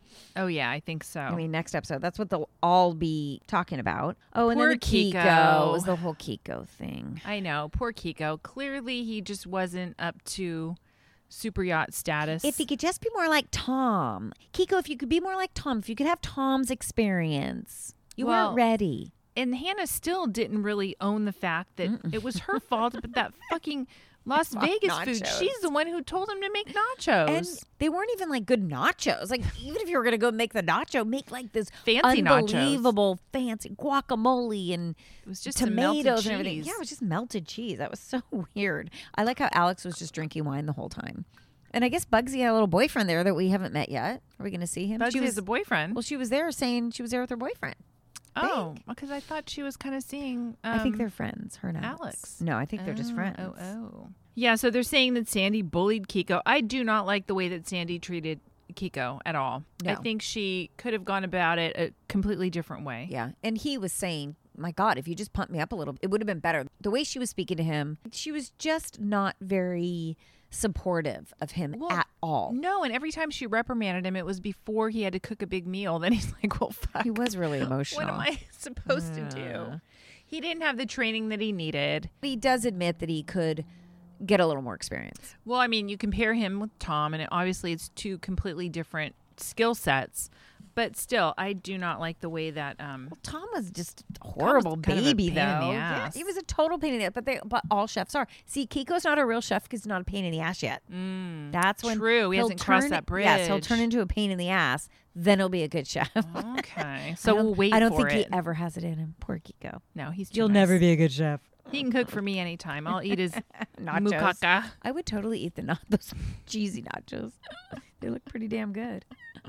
Oh, yeah, I think so. I mean, next episode. That's what they'll all be talking about. Oh, and Poor then the Kiko. Kiko. It was the whole Kiko thing. I know. Poor Kiko. Clearly, he just wasn't up to super yacht status. If he could just be more like Tom. Kiko, if you could be more like Tom, if you could have Tom's experience. You weren't ready. And Hannah still didn't really own the fact that it was her fault, but that fucking Las Vegas food. She's the one who told him to make nachos. And they weren't even like good nachos. Like, even if you were going to go make the nacho, make like this fancy unbelievable fancy guacamole and it was just tomatoes and everything. cheese. Yeah, it was just melted cheese. That was so weird. I like how Alex was just drinking wine the whole time. And I guess Bugsy had a little boyfriend there that we haven't met yet. Are we going to see him? Bugsy is a boyfriend. Well, she was there saying she was there with her boyfriend. Oh, because I thought she was kind of seeing. I think they're friends. Her and Alex. No, I think they're just friends. Yeah, so they're saying that Sandy bullied Kiko. I do not like the way that Sandy treated Kiko at all. No. I think she could have gone about it a completely different way. Yeah. And he was saying, my God, if you just pumped me up a little, it would have been better. The way she was speaking to him, she was just not very supportive of him at all. No, and every time she reprimanded him, it was before he had to cook a big meal. Then he's like, well, fuck. He was really emotional. What am I supposed to do? He didn't have the training that he needed. He does admit that he could get a little more experience. Well, I mean, you compare him with Tom, and obviously it's two completely different skill sets. But still, I do not like the way that Tom was just a horrible baby, though. Yeah, he was a total pain in the ass. But all chefs are. See, Kiko's not a real chef because he's not a pain in the ass yet. That's when true. He hasn't crossed that bridge. Yes, he'll turn into a pain in the ass. Then he'll be a good chef. Okay, so we'll wait. I don't for think it. he ever has it in him. Poor Kiko. No, he's. You'll never be a good chef. He can cook for me anytime. I'll eat his nachos. mukaka. I would totally eat those cheesy nachos. They look pretty damn good.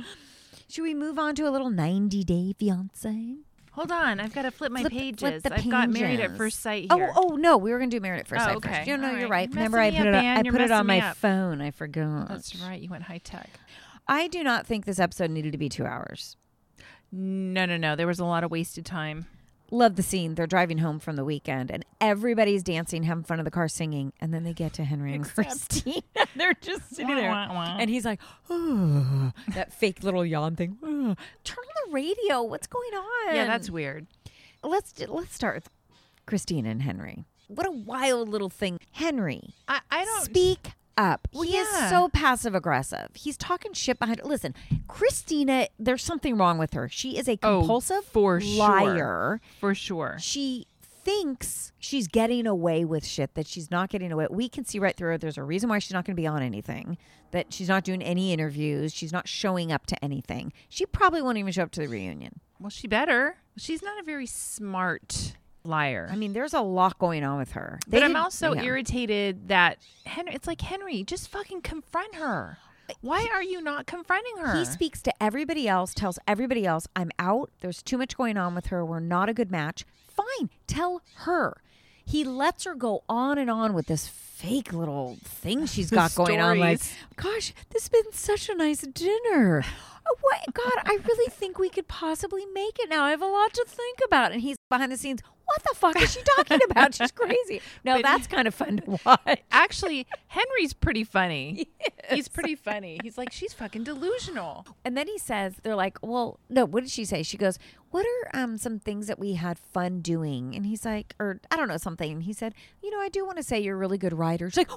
Should we move on to a little 90-day fiance? Hold on, I've got to flip my pages. the I've got Married at pages. First Sight here. Oh no, we were gonna do Married at First Sight okay. first. You know, All you're right. right. You're Remember, I messing me up, Ann. put it on You're my messing me up. phone. I forgot. That's right. You went high tech. I do not think this episode needed to be 2 hours. No. There was a lot of wasted time. Love the scene. They're driving home from the weekend, and everybody's dancing, having fun in the car, singing. And then they get to Henry and Christine. They're just sitting there, and he's like, oh, that fake little yawn thing. Oh, turn on the radio. What's going on? Yeah, that's weird. Let's start with Christine and Henry. What a wild little thing, Henry. I don't speak up. Well, he is yeah. so passive aggressive. He's talking shit behind it. Listen, Christina, there's something wrong with her. She is a compulsive liar. For sure. She thinks she's getting away with shit that she's not getting away. We can see right through her. There's a reason why she's not going to be on anything. That she's not doing any interviews. She's not showing up to anything. She probably won't even show up to the reunion. Well, she better. She's not a very smart liar. I mean, there's a lot going on with her. But I'm also irritated that Henry, it's like, Henry, just fucking confront her. Why are you not confronting her? He speaks to everybody else, tells everybody else, I'm out. There's too much going on with her. We're not a good match. Fine. Tell her. He lets her go on and on with this fake little thing she's got going on. Like, gosh, this has been such a nice dinner. What? God, I really think we could possibly make it now. I have a lot to think about. And he's behind the scenes. What the fuck is she talking about? She's crazy. No, but that's kind of fun to watch. Actually, Henry's pretty funny. He's pretty funny. He's like, she's fucking delusional. And then he says, they're like, well, no, what did she say? She goes, what are some things that we had fun doing? And he's like, or I don't know, something. And he said, you know, I do want to say you're a really good writer. She's like,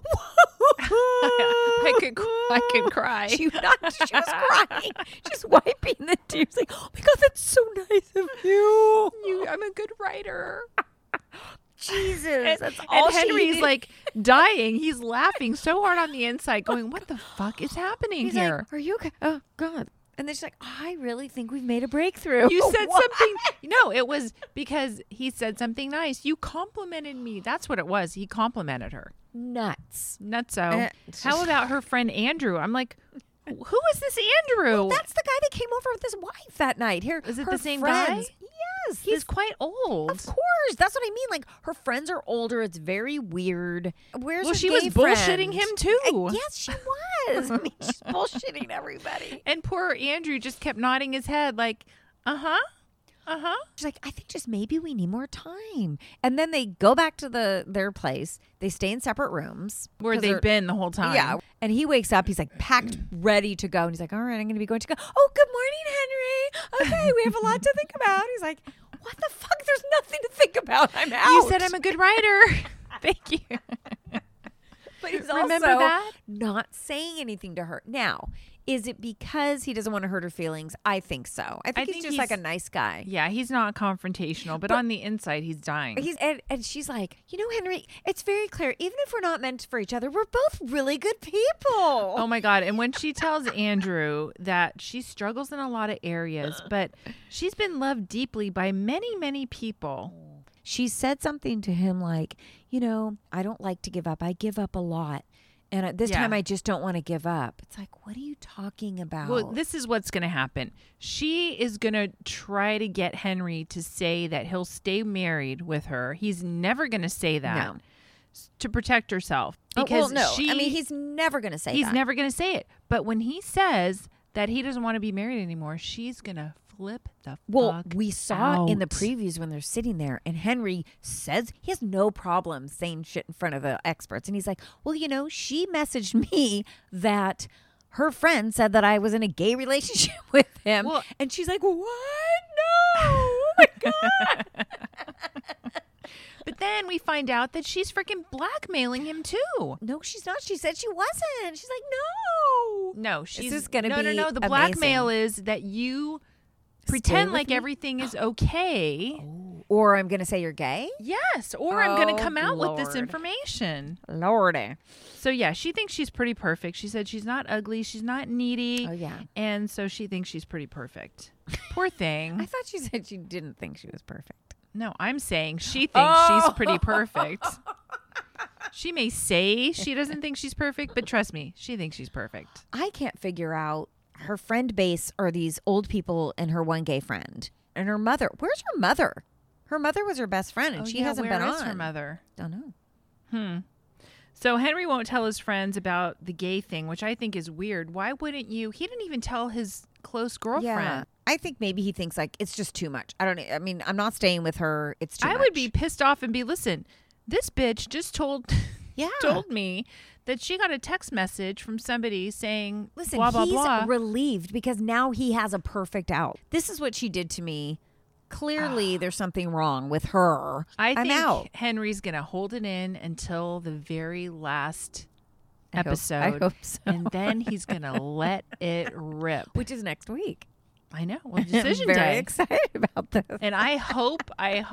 I could cry. She was crying. She's wiping the tears. Like, oh my God, that's so nice of you. I'm a good writer. Jesus, that's all. And Henry's like dying. He's laughing so hard on the inside, going, "What the fuck is happening He's here? Like, are you okay? Oh God!" And then she's like, "I really think we've made a breakthrough." You said something. No, it was because he said something nice. You complimented me. That's what it was. He complimented her. Nutso. How about her friend Andrew? I'm like, who is this Andrew? Well, that's the guy that came over with his wife that night. Here, is it the same friends. guy? Yes, he's quite old. Of course, that's what I mean. Like, her friends are older. It's very weird. Where's her she gay was friend? bullshitting him too. Yes, she was. I mean, she's bullshitting everybody. And poor Andrew just kept nodding his head, like, She's like, I think just maybe we need more time. And then they go back to their place. They stay in separate rooms. Where they've been the whole time. Yeah. And he wakes up. He's like packed, ready to go. And he's like, all right, I'm going to be going to go. Oh, good morning, Henry. Okay, we have a lot to think about. He's like, what the fuck? There's nothing to think about. I'm out. You said I'm a good writer. Thank you. But he's Remember also that? not saying anything to her. Now, is it because he doesn't want to hurt her feelings? I think so. I think he's just like a nice guy. Yeah, he's not confrontational, but on the inside, he's dying. And she's like, Henry, it's very clear. Even if we're not meant for each other, we're both really good people. Oh my God. And when she tells Andrew that she struggles in a lot of areas, but she's been loved deeply by many, many people. She said something to him like, I don't like to give up. I give up a lot. And at this time, I just don't want to give up. It's like, what are you talking about? Well, this is what's going to happen. She is going to try to get Henry to say that he'll stay married with her. He's never going to say that to protect herself. Because he's never going to say that. He's never going to say it. But when he says that he doesn't want to be married anymore, she's going to flip the fuck we saw out. it in the previews when they're sitting there, and Henry says he has no problem saying shit in front of the experts. And he's like, well, she messaged me that her friend said that I was in a gay relationship with him. Well, and she's like, what? No. Oh, my God. But then we find out that she's freaking blackmailing him too. No, she's not. She said she wasn't. She's like, no. No, she's this is going to be No. The blackmail is that you pretend like everything is okay. Oh. Or I'm going to say you're gay? Yes. Or I'm going to come out Lord. with this information. Lordy. So, yeah, she thinks she's pretty perfect. She said she's not ugly. She's not needy. Oh, yeah. And so she thinks she's pretty perfect. Poor thing. I thought she said she didn't think she was perfect. No, I'm saying she thinks she's pretty perfect. She may say she doesn't think she's perfect, but trust me, she thinks she's perfect. I can't figure out. Her friend base are these old people and her one gay friend. And her mother. Where's her mother? Her mother was her best friend, and she hasn't been on. Where is her mother? Don't know. So Henry won't tell his friends about the gay thing, which I think is weird. Why wouldn't you? He didn't even tell his close girlfriend. Yeah. I think maybe he thinks like it's just too much. I'm not staying with her. It's too much. I would be pissed off and be, listen, this bitch just told me that she got a text message from somebody saying, listen, blah, blah, he's blah. relieved because now he has a perfect out. This is what she did to me. Clearly, there's something wrong with her. I'm think out. Henry's going to hold it in until the very last episode. I hope so. And then he's going to let it rip. Which is next week. I know. Well, decision I'm very day. excited about this. And I hope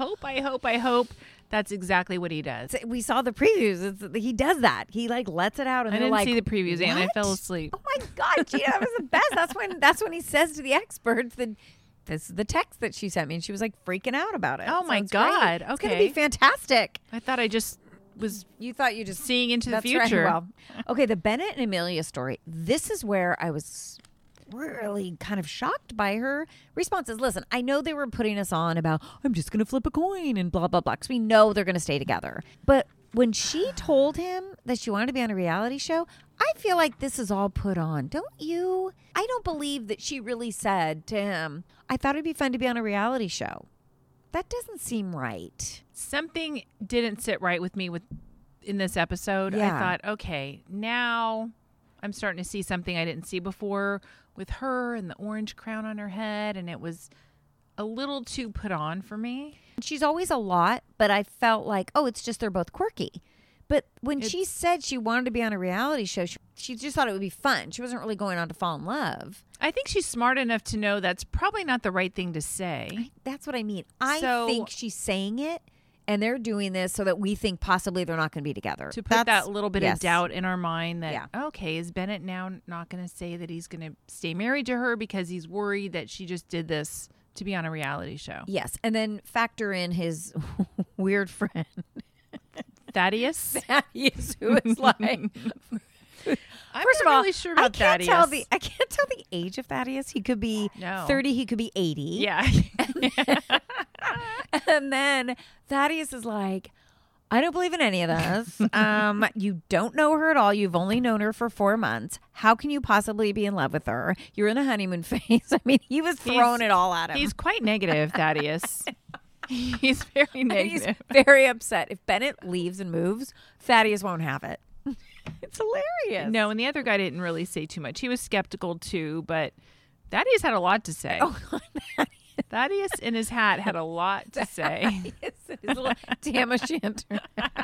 that's exactly what he does. We saw the previews. He does that. He lets it out, and I they're didn't like, see the previews, and I "What?" fell asleep. Oh my God, Gina, that was the best. That's when he says to the experts that this is the text that she sent me, and she was like freaking out about it. Oh my it's God. great. It's Okay. gonna be fantastic. I thought I just was You thought you just seeing into the that's future. Right. Well, okay, the Bennett and Amelia story. This is where I was really kind of shocked by her responses. Listen, I know they were putting us on about I'm just going to flip a coin and blah blah blah because we know they're going to stay together. But when she told him that she wanted to be on a reality show, I feel like this is all put on. Don't you? I don't believe that she really said to him, I thought it'd be fun to be on a reality show. That doesn't seem right. Something didn't sit right with me in this episode. Yeah. I thought, okay, now I'm starting to see something I didn't see before with her and the orange crown on her head, and it was a little too put on for me. She's always a lot, but I felt like, oh, it's just they're both quirky. But when she said she wanted to be on a reality show, she just thought it would be fun. She wasn't really going on to fall in love. I think she's smart enough to know that's probably not the right thing to say. That's what I mean. I think she's saying it, and they're doing this so that we think possibly they're not going to be together. To put that little bit of doubt in our mind that, Yeah. okay, is Bennett now not going to say that he's going to stay married to her because he's worried that she just did this to be on a reality show? Yes, and then factor in his weird friend. Thaddeus? Thaddeus, who is like... I'm First not of all, really sure about I can't Thaddeus. I can't tell the age of Thaddeus. He could be 30. He could be 80. Yeah. And then Thaddeus is like, I don't believe in any of this. You don't know her at all. You've only known her for 4 months. How can you possibly be in love with her? You're in the honeymoon phase. I mean, he was throwing it all at him. He's quite negative, Thaddeus. He's very negative. He's very upset. If Bennett leaves and moves, Thaddeus won't have it. It's hilarious. No, and the other guy didn't really say too much. He was skeptical too, but Thaddeus had a lot to say. Oh, Thaddeus in his hat had a lot to say. His little tam o' shanter.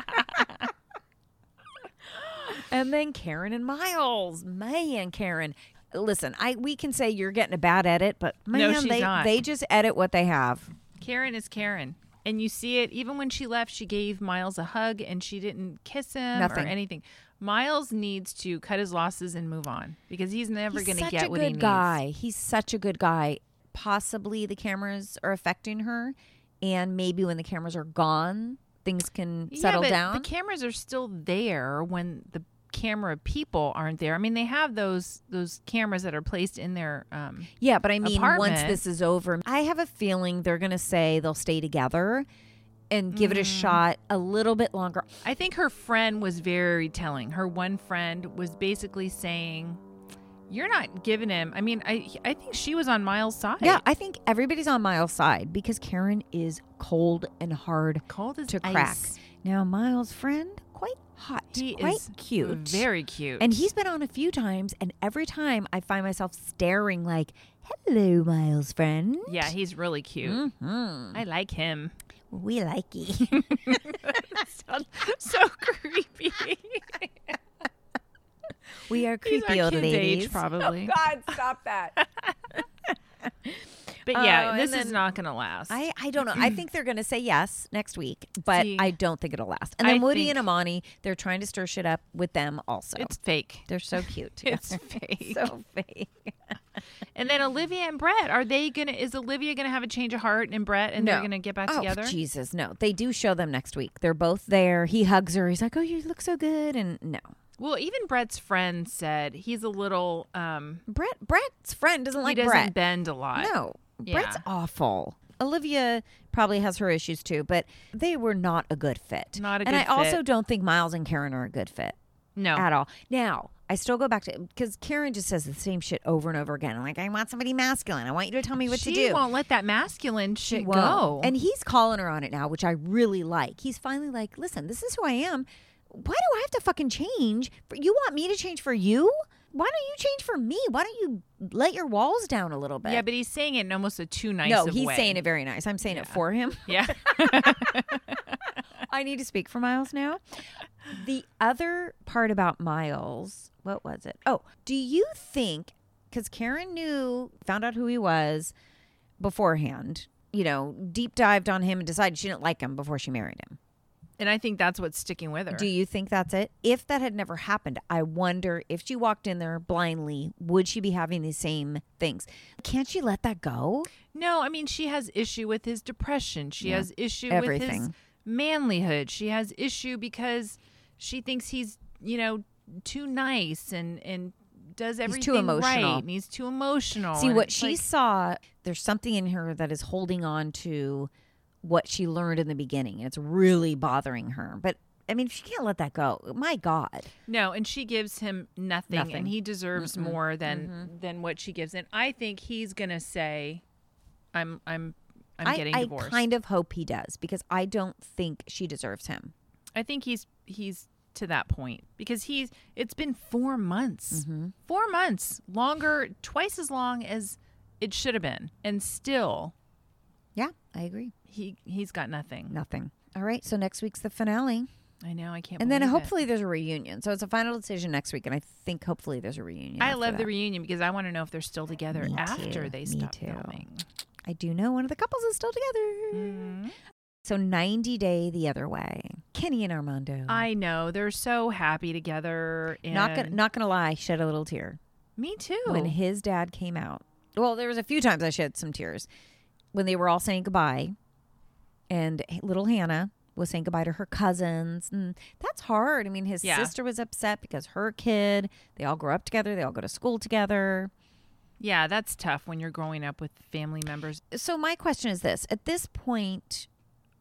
And then Karen and Miles. Man, Karen. Listen, we can say you're getting a bad edit, but man, No, she's not. they just edit what they have. Karen is Karen. And you see it, even when she left, she gave Miles a hug and she didn't kiss him Nothing. or anything. Miles needs to cut his losses and move on because he's never going to get what he needs. He's such a good guy. He's such a good guy. Possibly the cameras are affecting her, and maybe when the cameras are gone, things can settle but down. The cameras are still there when the camera people aren't there. I mean, they have those cameras that are placed in their yeah, but I mean, once apartment. this is over, I have a feeling they're going to say they'll stay together and give it a shot a little bit longer. I think her friend was very telling. Her one friend was basically saying, you're not giving him. I mean, I think she was on Miles' side. Yeah, I think everybody's on Miles' side because Karen is cold and hard Cold as to ice. crack. Now, Miles' friend, quite hot, He quite is cute. Very cute. And he's been on a few times, and every time I find myself staring like, hello, Miles' friend. yeah, he's really cute. Mm-hmm. I like him. We like you. So creepy. We are He's creepy our old kid's ladies. age, probably. God, stop that. But yeah, and this is then- not going to last. I don't know. I think they're going to say yes next week, but See, I don't think it'll last. And then I Woody think- and Amani, they're trying to stir shit up with them also. It's fake. They're so cute. It's together. fake. So fake. And then Olivia and Brett, is Olivia going to have a change of heart and Brett and they're going to get back together? Oh, Jesus, no. They do show them next week. They're both there. He hugs her. He's like, oh, you look so good. And no. Well, even Brett's friend said he's a little Brett's friend doesn't he like doesn't Brett. bend a lot. No. Yeah. Brett's awful. Olivia probably has her issues too, but they were not a good fit. Not a and good I also fit. don't think Miles and Karen are a good fit No. at all. Now, I still go back to because Karen just says the same shit over and over again. I'm like, I want somebody masculine. I want you to tell me what she to do. won't let that masculine shit Won't. go. And he's calling her on it now, which I really like. He's finally like, listen, this is who I am. Why do I have to fucking change? You want me to change for you? Why don't you change for me? Why don't you let your walls down a little bit? yeah, but he's saying it in almost a too nice no, of he's way. saying it very nice. I'm saying it for him. Yeah. I need to speak for Miles now. The other part about Miles, what was it? Oh, do you think, because Karen found out who he was beforehand, deep dived on him and decided she didn't like him before she married him. And I think that's what's sticking with her. Do you think that's it? If that had never happened, I wonder if she walked in there blindly, would she be having the same things? Can't she let that go? No, I mean, she has issue with his depression. She has issue with his Everything. manlyhood. She has issue because she thinks he's, too nice and does everything too emotional. right. And he's too emotional. See, and what it's she like- saw, there's something in her that is holding on to what she learned in the beginning. It's really bothering her. But, I mean, she can't let that go. My God. No, and she gives him nothing. Nothing. And he deserves more than what she gives. And I think he's gonna say, I'm getting divorced. I kind of hope he does because I don't think she deserves him. I think he's to that point because it's been 4 months. 4 months, longer, twice as long as it should have been. And still Yeah, I agree. he's got nothing. Nothing. All right, so next week's the finale. I know, I can't And then believe it. hopefully there's a reunion. So it's a final decision next week, and I think hopefully there's a reunion. I after love that. the reunion because I want to know if they're still together Me after too. they Me stop too. filming. I do know one of the couples is still together. Mm-hmm. So 90 Day the other way. Kenny and Armando. I know they're so happy together. And not gonna lie, shed a little tear me too. when his dad came out. Well, there was a few times I shed some tears when they were all saying goodbye, and little Hannah was saying goodbye to her cousins, and that's hard. I mean, his Yeah. sister was upset because her kid. They all grow up together. They all go to school together. Yeah, that's tough when you're growing up with family members. So my question is this: at this point,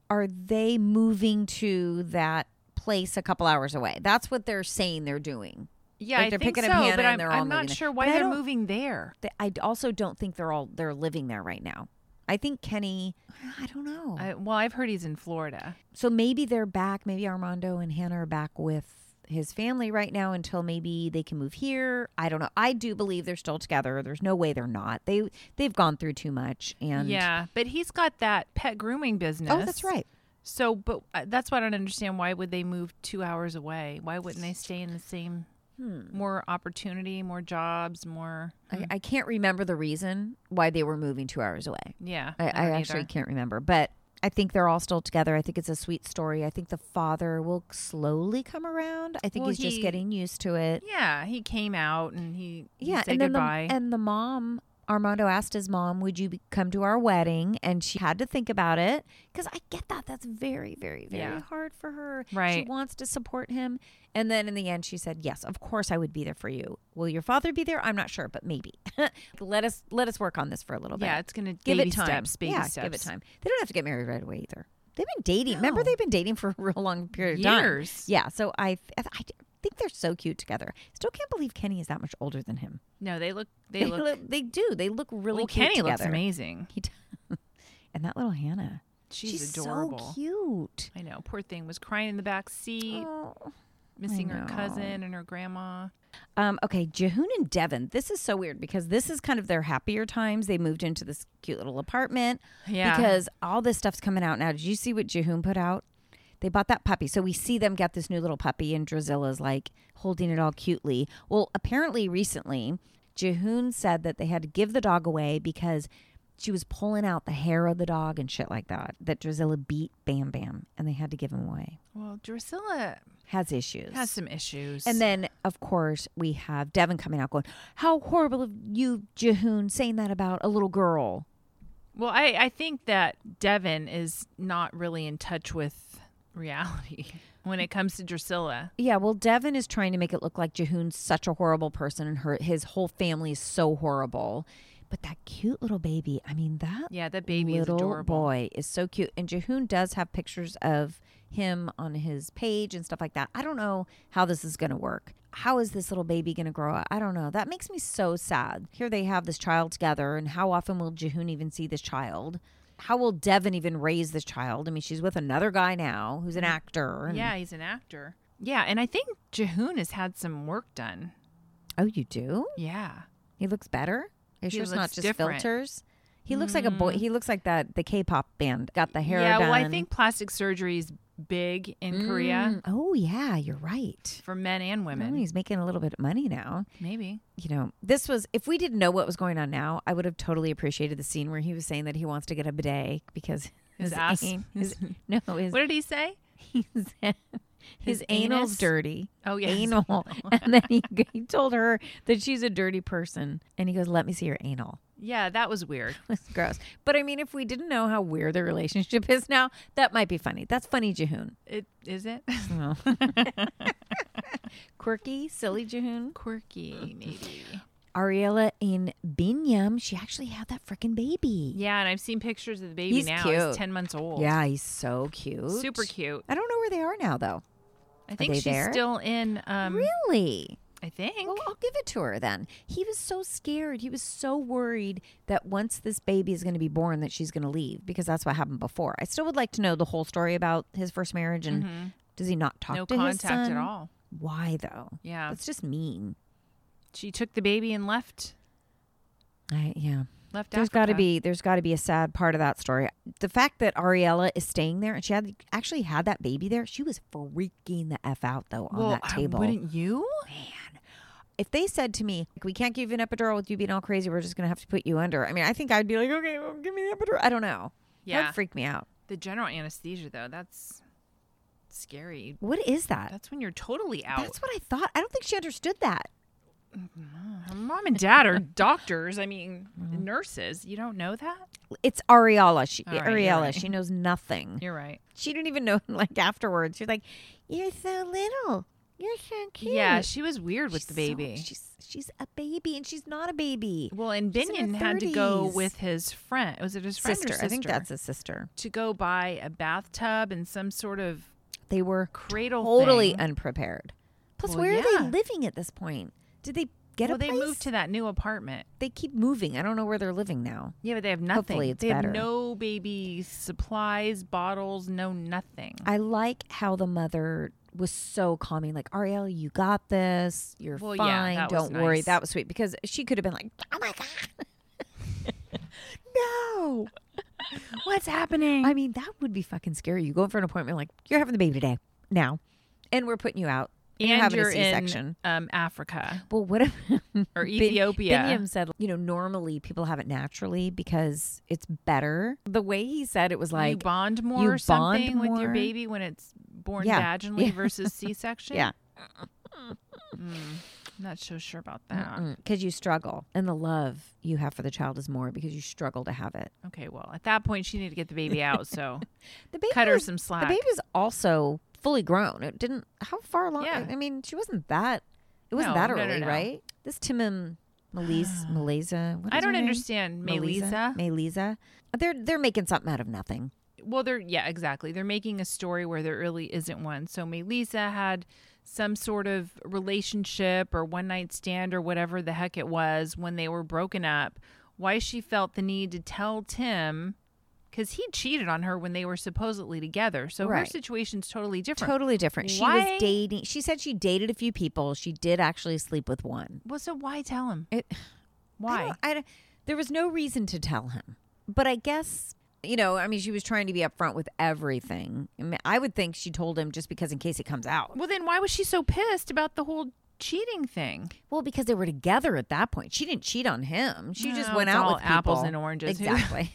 are they moving to that place a couple hours away? That's what they're saying they're doing. Yeah, Like I they're think picking so, up Hannah but and they're all I'm not moving sure there. why But I they're don't- moving there. I also don't think they're living there right now. I think Kenny, I don't know. I've heard he's in Florida. So maybe they're back. Maybe Armando and Hannah are back with his family right now until maybe they can move here. I don't know. I do believe they're still together. There's no way they're not. They've gone through too much. And Yeah, but he's got that pet grooming business. Oh, that's right. So, but that's why I don't understand. Why would they move 2 hours away? Why wouldn't they stay in the same? More opportunity, more jobs, more. I can't remember the reason why they were moving 2 hours away. Yeah, I actually can't remember, but I think they're all still together. I think it's a sweet story. I think the father will slowly come around. I think he's just getting used to it. Yeah, he came out and he said and then goodbye. the mom, Armando asked his mom, would you come to our wedding? And she had to think about it because I get that. That's very, very, very hard for her. Right. She wants to support him. And then in the end, she said, yes, of course I would be there for you. Will your father be there? I'm not sure, but maybe. Let us work on this for a little bit. Yeah, it's going to give baby it time. steps, baby steps. Give it time. They don't have to get married right away either. They've been dating. Remember, they've been dating for a real long period of time. Years. Yeah, so I think they're so cute together. Still can't believe Kenny is that much older than him. No, they look. They do. They look really Well, cute Kenny together. looks amazing. He does. And that little Hannah. She's adorable. So cute. I know. Poor thing was crying in the back seat, Oh, missing I her know. cousin and her grandma. Okay, Jehoon and Devin. This is so weird because this is kind of their happier times. They moved into this cute little apartment. Yeah. Because all this stuff's coming out now. Did you see what Jehoon put out? They bought that puppy. So we see them get this new little puppy and Drusilla's like holding it all cutely. Well, apparently recently, Jehoon said that they had to give the dog away because she was pulling out the hair of the dog and shit like that. That Drusilla beat Bam Bam and they had to give him away. Well, Drusilla Has issues. has some issues. And then, of course, we have Devin coming out going, how horrible of you, Jehoon, saying that about a little girl. Well, I think that Devin is not really in touch with reality when it comes to Drusilla. Yeah, well, Devin is trying to make it look like Jehoon's such a horrible person and his whole family is so horrible. But that cute little baby, I mean, that baby is little adorable. boy is so cute. And Jehoon does have pictures of him on his page and stuff like that. I don't know how this is going to work. How is this little baby going to grow up? I don't know. That makes me so sad. Here they have this child together, and how often will Jehoon even see this child? How will Devin even raise this child? I mean, she's with another guy now who's an actor. And Yeah, he's an actor. Yeah, and I think Jehoon has had some work done. Oh, you do? Yeah. He looks better? Are you sure it's not looks just different. filters? He looks like a boy. He looks like the K-pop band. Got the hair Yeah, done. well, I think plastic surgery is big in Korea Oh, yeah, you're right. for men and Oh, women. he's making a little bit of money now. Maybe. You know, this was, if we didn't know what was going on now, I would have totally appreciated the scene where he was saying that he wants to get a bidet because His ass. his What did he say? his anus? anal's dirty. Oh, yes. Anal. And then he told her that she's a dirty person. And he goes, let me see your anal. Yeah, that was weird. It's gross. But I mean, if we didn't know how weird their relationship is now, that might be funny. That's funny, Jehoon. Is it? No. Quirky, silly Jehoon. Quirky, maybe. Ariella in Binyam, she actually had that freaking baby. Yeah, and I've seen pictures of the baby He's now. cute. He's 10 months old. Yeah, he's so cute. Super cute. I don't know where they are now, though. I think they she's there? still in. Really? I think. Well, I'll give it to her then. He was so scared. He was so worried that once this baby is going to be born that she's going to leave because that's what happened before. I still would like to know the whole story about his first marriage and does he not talk No to his son? contact at all. Why though? Yeah. That's just mean. She took the baby and left. Left There's got to be a sad part of that story. The fact that Ariella is staying there and she actually had that baby there, she was freaking the F out though on that table. Wouldn't you? Man, if they said to me, we can't give you an epidural with you being all crazy, we're just going to have to put you under. I mean, I think I'd be like, okay, well, give me the epidural. I don't know. Yeah. That would freak me out. The general anesthesia, though, that's scary. What is that? That's when you're totally out. That's what I thought. I don't think she understood that. Her mom and dad are doctors. I mean, nurses. You don't know that? It's Ariella. All right, you're Ariella. right. She knows nothing. You're right. She didn't even know, like, afterwards. She's like, you're so little. You're so cute. Yeah, she was weird with the She's baby. So, She's a baby, and she's not a baby. Well, and She's in her Binion had to go 30s. with his friend. Was it his friend or Sister. sister? I think that's his sister. To go buy a bathtub and some sort of They were cradle totally thing. unprepared. Plus, Well, where are yeah. they living at this point? Did they get well, a they place? moved to that new apartment. They keep moving. I don't know where they're living now. Yeah, but they have nothing. Hopefully it's they better. have no baby supplies, bottles, no nothing. I like how the mother was so calming, like, Ariel, you got this. You're Well, yeah, fine. that was Don't worry. nice. That was sweet because she could have been like, oh my God. No. What's happening? I mean, that would be fucking scary. You go in for an appointment like, you're having the baby today, now. And we're putting you out. And you're having you're a C-section. in Africa Well, what if or Ethiopia. Binyam said, normally people have it naturally because it's better. The way he said it was like, you bond more you or something bond with your more. baby when it's born Yeah. vaginally Yeah. versus C-section. yeah, Not so sure about that. because you struggle. And the love you have for the child is more because you struggle to have it. Okay, well, at that point, she needed to get the baby out, so The baby cut her was- some The slack. baby was also fully grown. It didn't, how far along? Yeah. I mean, she wasn't that, it wasn't No, that no, no, early, no. right? This Timon Malaysia. What I is her don't name? understand Melisa. Melisa. They're making something out of nothing. Well, exactly. They're making a story where there really isn't one. So Melisa had some sort of relationship or one night stand or whatever the heck it was when they were broken up. Why she felt the need to tell Tim, because he cheated on her when they were supposedly together. So her Right. situation's totally different. Totally different. She Why- was dating. She said she dated a few people. She did actually sleep with one. Well, so why tell him? It, Why? there was no reason to tell him. But I guess, I mean, she was trying to be upfront with everything. I mean, I would think she told him just because in case it comes out. Well, then why was she so pissed about the whole cheating thing? Well, because they were together at that point. She didn't cheat on him. She just No, went it's out all with people. apples and oranges. Exactly.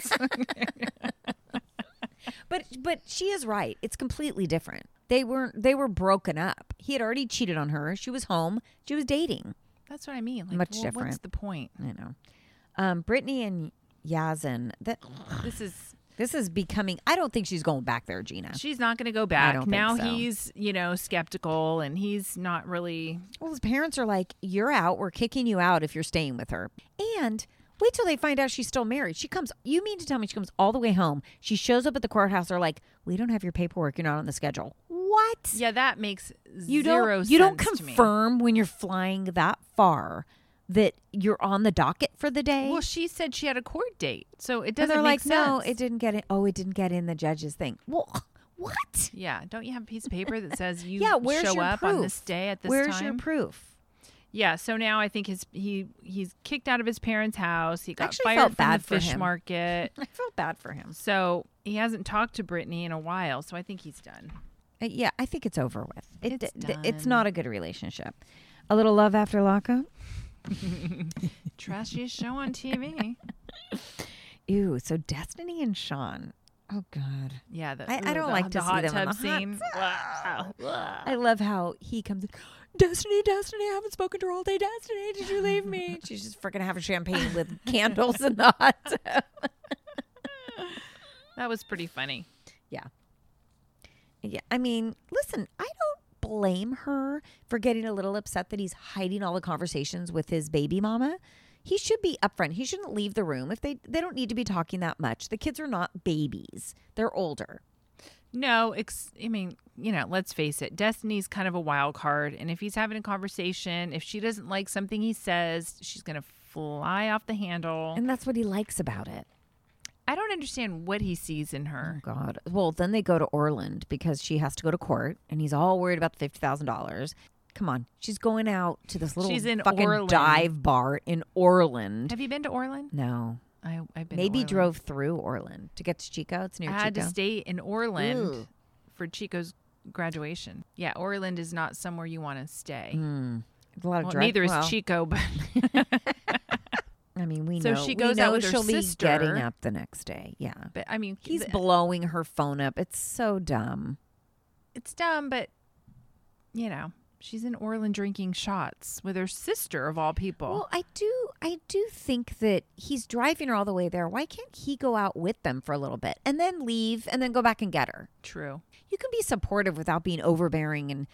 But she is right. It's completely different. They were broken up. He had already cheated on her. She was home. She was dating. That's what I mean. Like, Much What's different. the point? I know. Brittany and Yazin. This is becoming. I don't think she's going back there, Gina. She's not going to go back. don't think Now so. he's, skeptical and he's not really. Well, his parents are like, "You're out. We're kicking you out if you're staying with her." And wait till they find out she's still married. She comes. You mean to tell me she comes all the way home? She shows up at the courthouse. They're like, "We don't have your paperwork. You're not on the schedule." What? Yeah, that makes You zero don't. sense You don't to me. confirm when you're flying that far that you're on the docket for the day. Well, she said she had a court date, so it and doesn't they're make like, sense. "No, it didn't get it. Oh, it didn't get in the judge's thing." Well, what? Yeah, don't you have a piece of paper that says you Yeah, where's show your up proof? on this day at this Where's time? your proof? Yeah, so now I think he's kicked out of his parents' house. He got Actually fired felt from bad the for fish him. market. I felt bad for him. So he hasn't talked to Brittany in a while. So I think he's done. Yeah, I think it's over with. It's It's done. not a good relationship. A little love after lockup. Trashiest show on TV. Ew. So Destiny and Sean. Oh God. Yeah, I don't like to the see hot them in tub the hot scene. I love how he comes. Destiny, I haven't spoken to her all day. Destiny, did you leave me? She's just freaking having champagne with candles in the hot tub. That was pretty funny. Yeah. I mean, listen, I don't blame her for getting a little upset that he's hiding all the conversations with his baby mama. He should be upfront. He shouldn't leave the room. If they don't need to be talking that much. The kids are not babies. They're older. No, I mean, let's face it. Destiny's kind of a wild card. And if he's having a conversation, if she doesn't like something he says, she's going to fly off the handle. And that's what he likes about it. I don't understand what he sees in Oh, her. God. Well, then they go to Orland because she has to go to court and he's all worried about the $50,000. Come on. She's going out to this little She's in fucking Orland. dive bar in Orland. Have you been to Orland? No. I've been. Maybe to Orland. drove through Orland to get to Chico. It's near I had Chico. to stay in Orland Ooh. for Chico's graduation. Yeah, Orland is not somewhere you want to stay. A lot of Well, drug- neither well, is Chico, but I mean, we So know. she we goes know out with her she'll sister. be getting up the next day. Yeah. I mean, He's blowing her phone up. It's so dumb. it's dumb, but she's in Orland drinking shots with her sister of all people. Well, I do think that he's driving her all the way there. Why can't he go out with them for a little bit and then leave and then go back and get her? True. You can be supportive without being overbearing and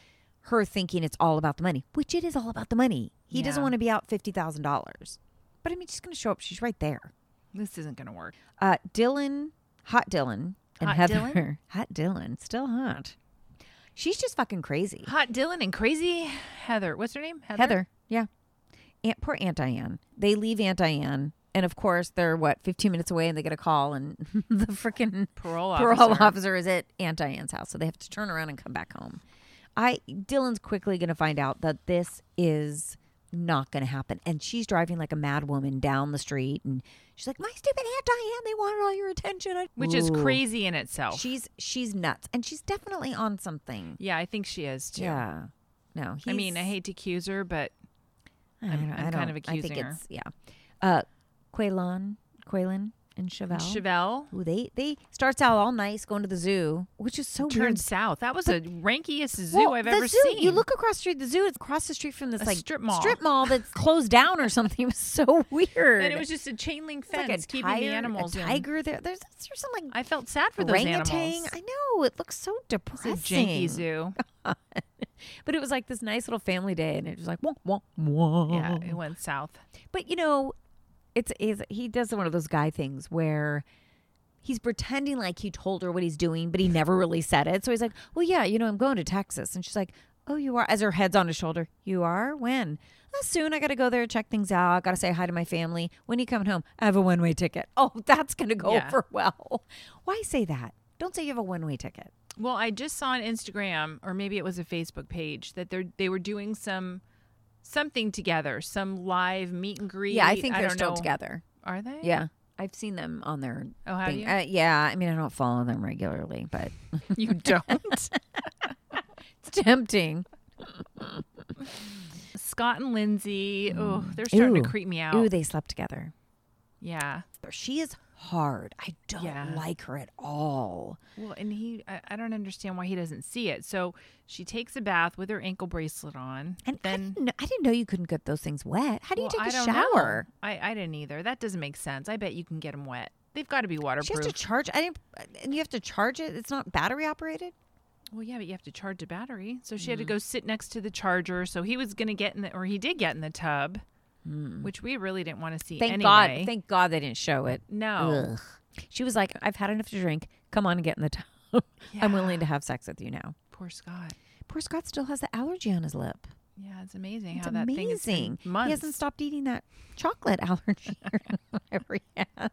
her thinking it's all about the money, which it is all about the money. He doesn't Yeah. want to be out $50,000. But I mean, she's going to show up. She's right there. This isn't going to work. Dylan, hot Dylan, and Hot Heather. Dylan? Hot Dylan, still hot. She's just fucking crazy. Hot Dylan and crazy Heather. What's her name? Heather, yeah. Poor Aunt Diane. They leave Aunt Diane. And of course, they're 15 minutes away, and they get a call, and the freaking Parole officer is at Aunt Diane's house, so they have to turn around and come back home. Dylan's quickly going to find out that this is not going to happen, and she's driving like a mad woman down the street, and she's like, "My stupid Aunt Diane, they wanted all your attention," Which is Ooh. crazy in itself. She's nuts, and she's definitely on something. Yeah, I think she is too. Yeah, no, I mean, I hate to accuse her, but I'm kind of accusing her. Quaylen and Chevelle. Chevelle Ooh, they starts out all nice going to the zoo, which is so weird. turned south. That was the rankiest zoo I've ever zoo, seen. You look across the street, the zoo is across the street from this like strip mall. that's closed down or something. It was so weird. And it was just a chain link It's like fence keeping the animals a in. tiger there. There's some like I felt sad for those orangutan. animals. I know, it looks so It's a depressing. janky zoo. But it was like this nice little family day, and it was like wah, wah, wah. Yeah, it went south. But you know, it's he does one of those guy things where he's pretending like he told her what he's doing, but he never really said it. So he's like, "Well, yeah, you know, I'm going to Texas," and she's like, "Oh, you are?" As her head's on his shoulder, "You are? When?" "Soon. I got to go there, check things out. Got to say hi to my family. When are you coming home?" "I have a one-way ticket." "Oh, that's going to go over well." Why say that? Don't say you have a one-way ticket. Well, I just saw on Instagram, or maybe it was a Facebook page, that they were doing something together, some live meet and greet. Yeah, I think they're don't still know. together. Are they? Yeah. I've seen them on their Oh, have thing. you? Yeah. I mean, I don't follow them regularly, but You don't. it's tempting. Scott and Lindsay, oh, they're starting to creep me out. Ooh, they slept together. Yeah. She is hard. I don't Yeah. like her at all. Well, and I don't understand why he doesn't see it. So she takes a bath with her ankle bracelet on. And then I didn't know you couldn't get those things wet. How do you Well, take a I don't shower? know. I didn't either. That doesn't make sense. I bet you can get them wet. They've got to be waterproof. She has to charge. And you have to charge it. It's not battery operated. Well, yeah, but you have to charge a battery. So she had to go sit next to the charger. So he was going to get he did get in the tub, which we really didn't want to see Thank anyway. God. Thank God they didn't show it. No. Ugh. She was like, "I've had enough to drink. Come on and get in the tub. I'm willing to have sex with you now." Poor Scott. Poor Scott still has the allergy on his lip. Yeah, it's amazing It's how that thing has been amazing. months. He hasn't stopped eating that chocolate allergy or whatever he has.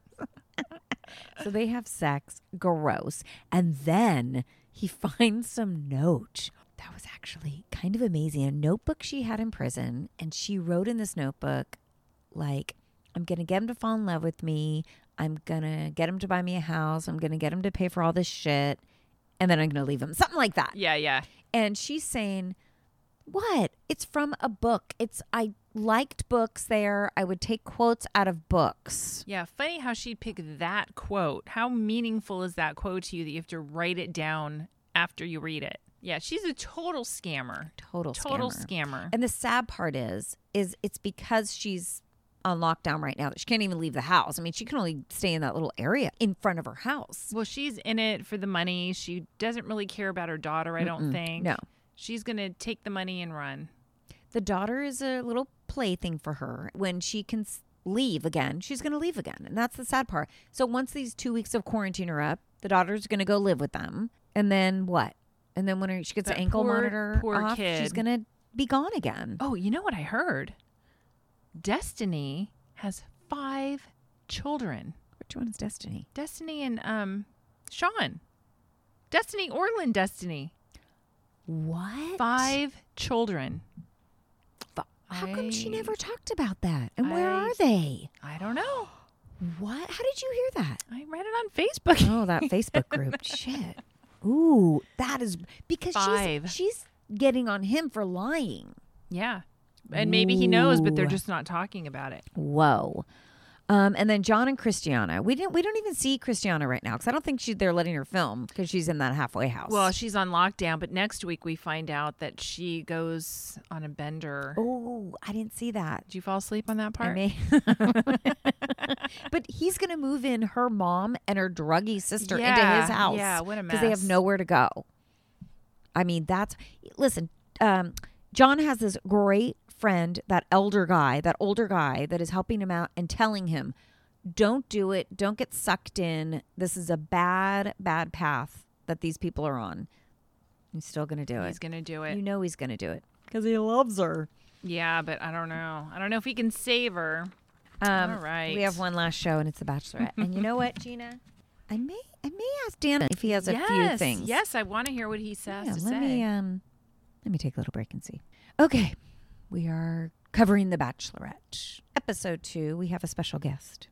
So they have sex. Gross. And then he finds some note. That was actually kind of amazing. A notebook she had in prison. And she wrote in this notebook, like, "I'm going to get him to fall in love with me. I'm going to get him to buy me a house. I'm going to get him to pay for all this shit. And then I'm going to leave him." Something like that. Yeah. And she's saying, "What? It's from a book. I liked books there. I would take quotes out of books." Yeah, funny how she'd pick that quote. How meaningful is that quote to you that you have to write it down after you read it? Yeah, she's a total scammer. Total scammer. And the sad part is it's because she's on lockdown right now that she can't even leave the house. I mean, she can only stay in that little area in front of her house. Well, she's in it for the money. She doesn't really care about her daughter, I don't think. No. She's going to take the money and run. The daughter is a little plaything for her. When she can leave again, she's going to leave again. And that's the sad part. So once these 2 weeks of quarantine are up, the daughter's going to go live with them. And then what? And then when she gets That the ankle poor monitor off, kid. she's going to be gone again. Oh, you know what I heard? Destiny has 5 children. Which one is Destiny? Destiny and Sean. Destiny Orland Destiny. What? 5 children. How come she never talked about that? And where are they? I don't know. What? How did you hear that? I read it on Facebook. Oh, that Facebook group. Shit. Ooh, that is because 5. she's getting on him for lying. Yeah. And maybe he knows, but they're Ooh. just not talking about it. Whoa. And then John and Christiana. We don't even see Christiana right now because I don't think they're letting her film because she's in that halfway house. Well, she's on lockdown, but next week we find out that she goes on a bender. oh, I didn't see that. Did you fall asleep on that I part? may. But he's gonna move in her mom and her druggy sister into his house. Yeah, what a Because they have mess. nowhere to go. I mean, listen. John has this great friend, that older guy that is helping him out and telling him, don't do it. Don't get sucked in. This is a bad, bad path that these people are on. He's still going to do it. He's going to do it. You know he's going to do it because he loves her. Yeah, but I don't know. I don't know if he can save her. All right. We have one last show, and it's The Bachelorette. And you know what, Gina? I may ask Dan if he has a few things. Yes, I want to hear what he has to say. Let me take a little break and see. Okay, we are covering The Bachelorette. Episode 2, we have a special guest,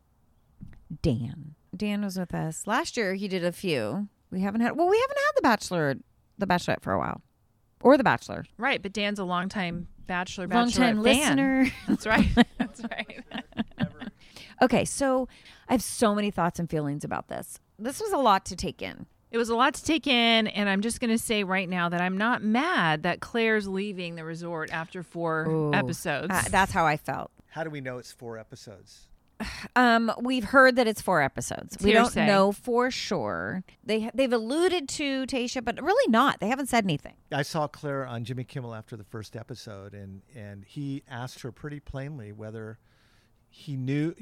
Dan. Dan was with us. Last year, he did a few. We haven't had The Bachelorette for a while. Or The Bachelor. Right, but Dan's a longtime Bachelorette Longtime listener. That's right. That's right. Okay, so I have so many thoughts and feelings about this. This was a lot to take in. It was a lot to take in, and I'm just going to say right now that I'm not mad that Claire's leaving the resort after 4 episodes. That's how I felt. How do we know it's 4 episodes? We've heard that it's 4 episodes. It's we hearsay. don't know for sure. They've alluded to Tayshia, but really not. They haven't said anything. I saw Claire on Jimmy Kimmel after the first episode, and he asked her pretty plainly whether she knew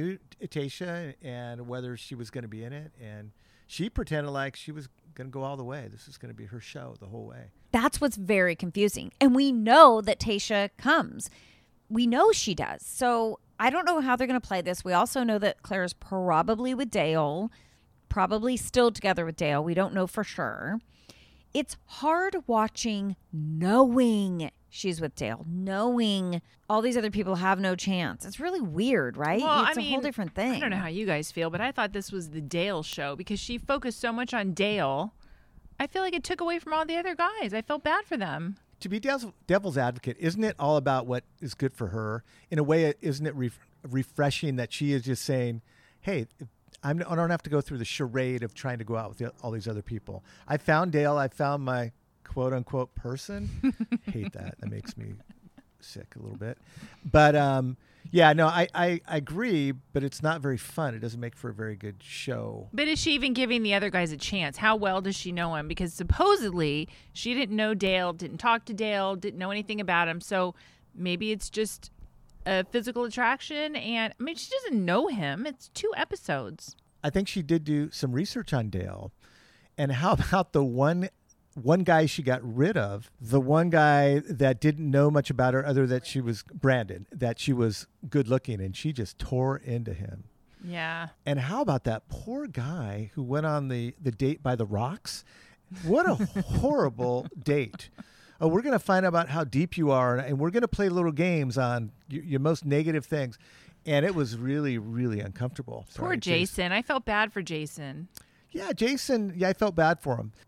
Tayshia and whether she was going to be in it, and she pretended like she was going to go all the way. This is going to be her show the whole way. That's what's very confusing. And we know that Tayshia comes. We know she does. So I don't know how they're going to play this. We also know that Claire's probably with Dale, probably still together with Dale. We don't know for sure. It's hard watching knowing she's with Dale, knowing all these other people have no chance. It's really weird, right? Well, it's a whole different thing. I don't know how you guys feel, but I thought this was the Dale show because she focused so much on Dale. I feel like it took away from all the other guys. I felt bad for them. To be devil's advocate, isn't it all about what is good for her? In a way, isn't it refreshing that she is just saying, hey, I don't have to go through the charade of trying to go out with all these other people. I found Dale. I found my quote-unquote person. Hate that. That makes me sick a little bit. But, yeah, no, I agree, but it's not very fun. It doesn't make for a very good show. But is she even giving the other guys a chance? How well does she know him? Because supposedly she didn't know Dale, didn't talk to Dale, didn't know anything about him. So maybe it's just a physical attraction. And, I mean, she doesn't know him. It's 2 episodes. I think she did do some research on Dale. And how about the one guy she got rid of, the one guy that didn't know much about her other than she was Brandon, that she was good looking, and she just tore into him. Yeah. And how about that poor guy who went on the date by the rocks? What a horrible date. Oh, we're going to find out about how deep you are, and we're going to play little games on your most negative things. And it was really, really uncomfortable. Poor Jason. I felt bad for Jason. Yeah, Jason. Yeah, I felt bad for him.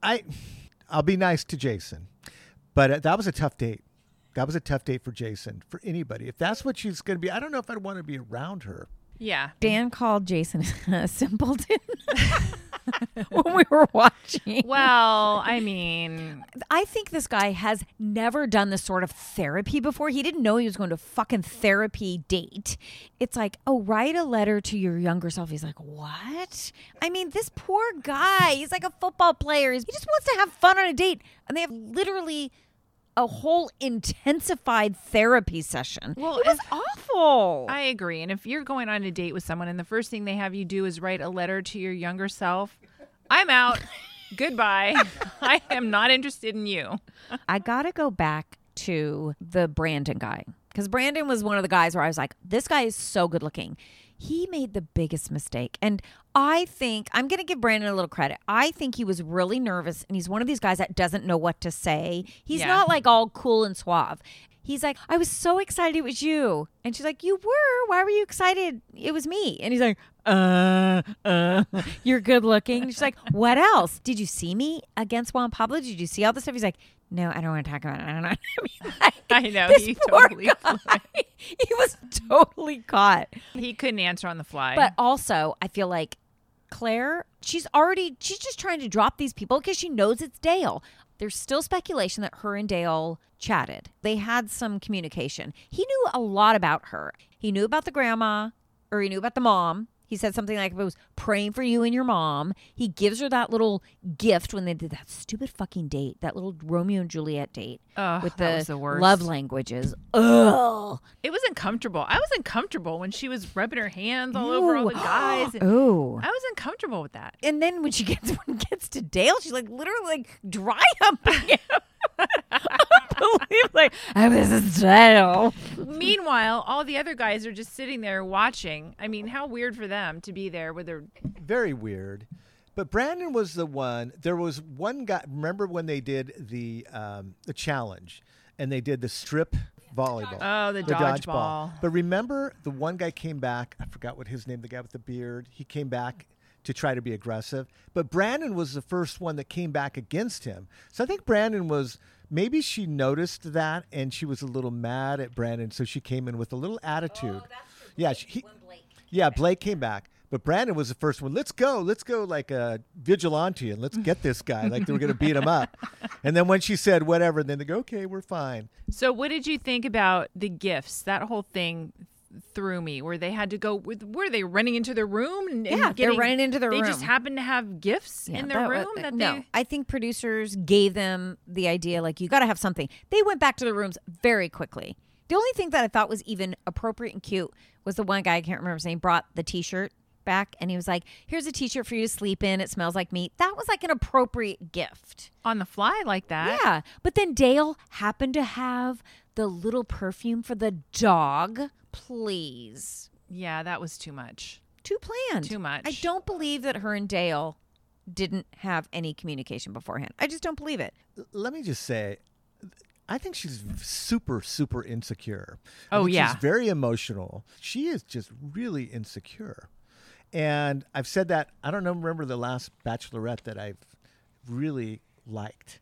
I'll be nice to Jason, but that was a tough date. That was a tough date for Jason, for anybody. If that's what she's going to be, I don't know if I'd want to be around her. Yeah. Dan called Jason a simpleton when we were watching. Well, I mean, I think this guy has never done this sort of therapy before. He didn't know he was going to fucking therapy date. It's like, oh, write a letter to your younger self. He's like, what? I mean, this poor guy, he's like a football player. He just wants to have fun on a date. And they have literally a whole intensified therapy session. Well, it was awful. I agree. And if you're going on a date with someone and the first thing they have you do is write a letter to your younger self, I'm out. Goodbye. I am not interested in you. I got to go back to the Brandon guy, because Brandon was one of the guys where I was like, this guy is so good looking. He made the biggest mistake. And I think I'm going to give Brandon a little credit. I think he was really nervous, and he's one of these guys that doesn't know what to say. He's not like all cool and suave. He's like, I was so excited it was you. And she's like, you were? Why were you excited? It was me. And he's like, you're good looking. And she's like, what else? Did you see me against Juan Pablo? Did you see all this stuff? He's like, no, I don't want to talk about it. I don't know. I know. This He poor totally guy, he was totally caught. He couldn't answer on the fly. But also, I feel like Claire, she's just trying to drop these people because she knows it's Dale. There's still speculation that her and Dale chatted. They had some communication. He knew a lot about her. He knew about the grandma, or he knew about the mom. He said something like, I was praying for you and your mom. He gives her that little gift when they did that stupid fucking date, that little Romeo and Juliet date with that was the worst. love languages. Ugh. It was uncomfortable. I was uncomfortable when she was rubbing her hands all over all the guys. Ooh. I was uncomfortable with that. And then when she gets to Dale, she's like literally like dry humping him. Unbelievably. Oh, this is Dale. Meanwhile, all the other guys are just sitting there watching. I mean, how weird for them to be there with their... Very weird. But Brandon was the one. There was one guy. Remember when they did the challenge and they did the strip volleyball? Oh, the dodgeball. But remember, the one guy came back. I forgot what his name. The guy with the beard. He came back to try to be aggressive. But Brandon was the first one that came back against him. So I think Brandon was, maybe she noticed that and she was a little mad at Brandon. So she came in with a little attitude. Yeah, Blake came back. But Brandon was the first one. Let's go like a vigilante and let's get this guy. Like they were going to beat him up. And then when she said whatever, then they go, okay, we're fine. So what did you think about the gifts? That whole thing threw me, where they had to go with, were they running into their room? And they're running into their room. They just happened to have gifts in their room? I think producers gave them the idea, like, you got to have something. They went back to their rooms very quickly. The only thing that I thought was even appropriate and cute was the one guy, I can't remember his name, brought the T-shirt back and he was like, here's a T-shirt for you to sleep in. It smells like meat. That was like an appropriate gift. On the fly like that? Yeah. But then Dale happened to have the little perfume for the dog. Please. Yeah, that was too much. Too planned. Too much. I don't believe that her and Dale didn't have any communication beforehand. I just don't believe it. Let me just say, I think she's super, super insecure. Oh, yeah. She's very emotional. She is just really insecure. And I've said that, I don't know, remember the last Bachelorette that I've really liked.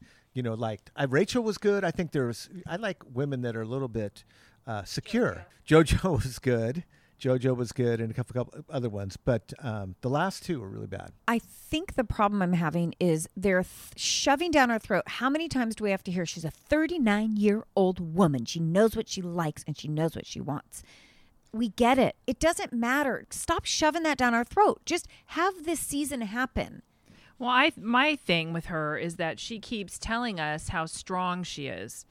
Rachel was good. I think I like women that are a little bit secure. JoJo was good. JoJo was good and a couple other ones. But the last two were really bad. I think the problem I'm having is they're shoving down our throat. How many times do we have to hear she's a 39-year-old woman? She knows what she likes and she knows what she wants. We get it. It doesn't matter. Stop shoving that down our throat. Just have this season happen. Well, my thing with her is that she keeps telling us how strong she is.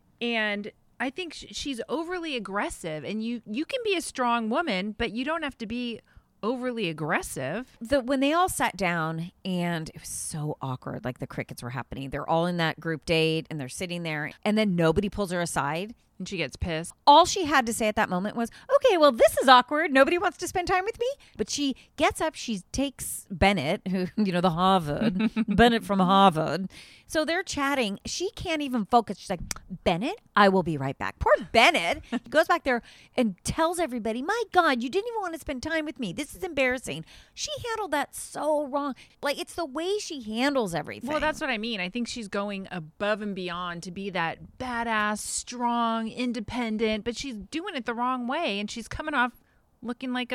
And I think she's overly aggressive. And you can be a strong woman, but you don't have to be overly aggressive. When they all sat down, and it was so awkward, like the crickets were happening. They're all in that group date and they're sitting there and then nobody pulls her aside. And she gets pissed. All she had to say at that moment was, okay, well, this is awkward. Nobody wants to spend time with me. But she gets up. She takes Bennett, who, the Harvard, Bennett from Harvard. So they're chatting. She can't even focus. She's like, Bennett, I will be right back. Poor Bennett goes back there and tells everybody, my God, you didn't even want to spend time with me. This is embarrassing. She handled that so wrong. Like, it's the way she handles everything. Well, that's what I mean. I think she's going above and beyond to be that badass, strong, independent, but she's doing it the wrong way, and she's coming off looking like a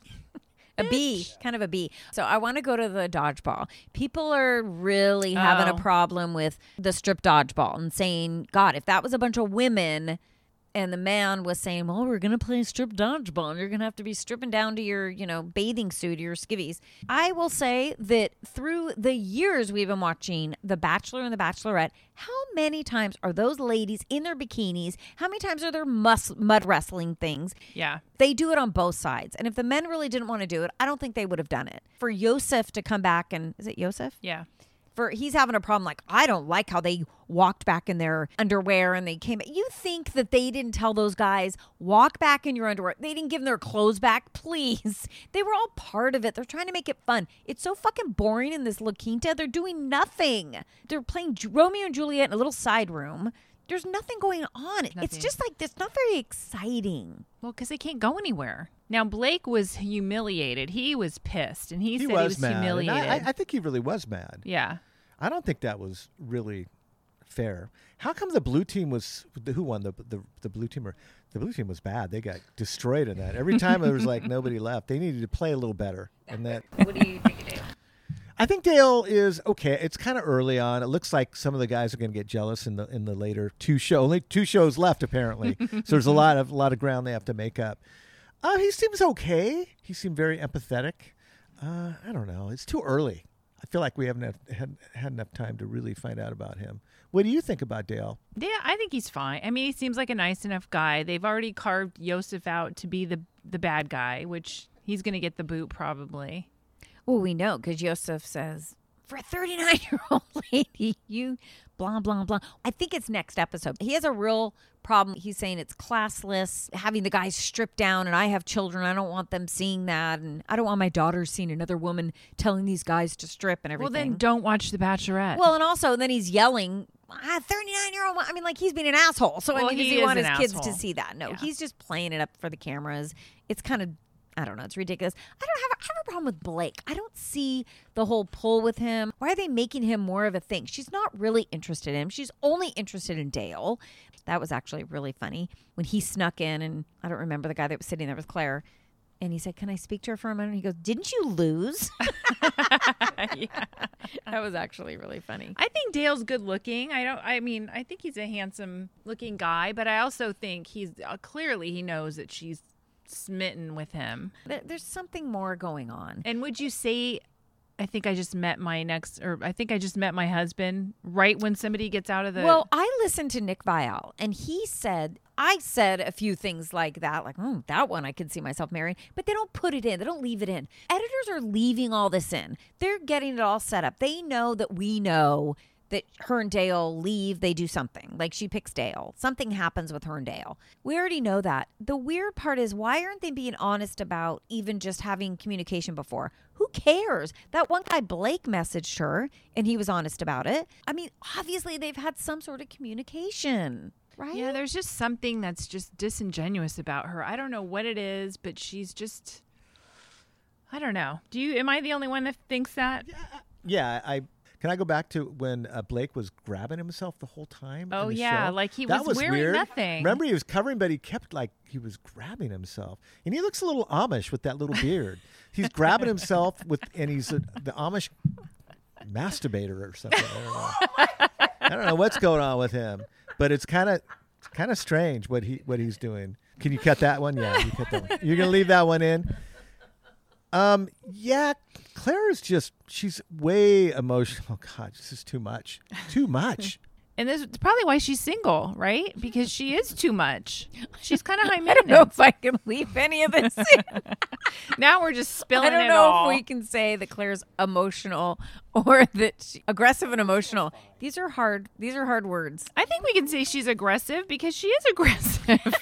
B, kind of a B. So I want to go to the dodgeball. People are really having a problem with the strip dodgeball and saying, God, if that was a bunch of women and the man was saying, well, we're going to play strip dodgeball and you're going to have to be stripping down to your, bathing suit or your skivvies. I will say that through the years we've been watching The Bachelor and The Bachelorette, how many times are those ladies in their bikinis? How many times are there mud wrestling things? Yeah. They do it on both sides. And if the men really didn't want to do it, I don't think they would have done it. For Yosef to come back and, is it Yosef? Yeah. He's having a problem. Like, I don't like how they walked back in their underwear and they came. You think that they didn't tell those guys, walk back in your underwear? They didn't give them their clothes back, please. They were all part of it. They're trying to make it fun. It's so fucking boring in this La Quinta. They're doing nothing. They're playing Romeo and Juliet in a little side room. There's nothing going on. Nothing. It's just like, it's not very exciting. Well, because they can't go anywhere. Now, Blake was humiliated. He was pissed, and he said he was mad. humiliated. I think he really was mad. Yeah. I don't think that was really fair. How come the blue team was, who won the blue team? The blue team was bad. They got destroyed in that. Every time there was like nobody left. They needed to play a little better. And that. What do you think, Dale? I think Dale is okay. It's kind of early on. It looks like some of the guys are going to get jealous in the later two shows. Only 2 shows left apparently. So there's a lot of ground they have to make up. He seems okay. He seemed very empathetic. I don't know. It's too early. I feel like we haven't had enough time to really find out about him. What do you think about Dale? Yeah, I think he's fine. I mean, he seems like a nice enough guy. They've already carved Yosef out to be the bad guy, which he's going to get the boot probably. Well, we know because Yosef says, for a 39-year-old lady, you blah, blah, blah. I think it's next episode. He has a real problem. He's saying it's classless, having the guys stripped down, and I have children. I don't want them seeing that, and I don't want my daughter seeing another woman telling these guys to strip and everything. Well, then don't watch The Bachelorette. Well, and also then he's yelling, 39-year-old. I mean, like he's being an asshole. So Well, I mean, does he he is want his an kids to asshole. see that? No, Yeah. he's just playing it up for the cameras. It's kind of, I don't know. It's ridiculous. I have a problem with Blake. I don't see the whole pull with him. Why are they making him more of a thing? She's not really interested in him. She's only interested in Dale. That was actually really funny when he snuck in, and I don't remember the guy that was sitting there with Claire. And he said, "Can I speak to her for a minute?" And he goes, "Didn't you lose?" Yeah. That was actually really funny. I think Dale's good looking. I think he's a handsome looking guy, but I also think he's clearly he knows that she's smitten with him. There's something more going on. And would you say, I think I just met my husband right when somebody gets out of the... Well, I listened to Nick Viall, and I said a few things like that, like, that one I could see myself marrying, but they don't put it in. They don't leave it in. Editors are leaving all this in. They're getting it all set up. They know that we know that her and Dale leave, they do something. Like she picks Dale. Something happens with her and Dale. We already know that. The weird part is, why aren't they being honest about even just having communication before? Who cares? That one guy, Blake, messaged her and he was honest about it. I mean, obviously they've had some sort of communication, right? Yeah, there's just something that's just disingenuous about her. I don't know what it is, but she's just, I don't know. Am I the only one that thinks that? Yeah, Can I go back to when Blake was grabbing himself the whole time? Oh, in the yeah, show? like he That was wearing weird. nothing. Remember, he was covering, but he kept he was grabbing himself, and he looks a little Amish with that little beard. He's grabbing himself and he's the Amish masturbator or something. I don't know what's going on with him, but it's kind of strange what he's doing. Can you cut that one? Yeah, you cut that one. You're gonna leave that one in. Yeah, Claire is she's way emotional. Oh, God, this is too much. Too much. And this is probably why she's single, right? Because she is too much. She's kind of high I don't maintenance. know if I can leave any of this in. Now we're just spilling I don't it know all. if we can say that Claire's emotional or that aggressive and emotional. These are hard words. I think we can say she's aggressive because she is aggressive.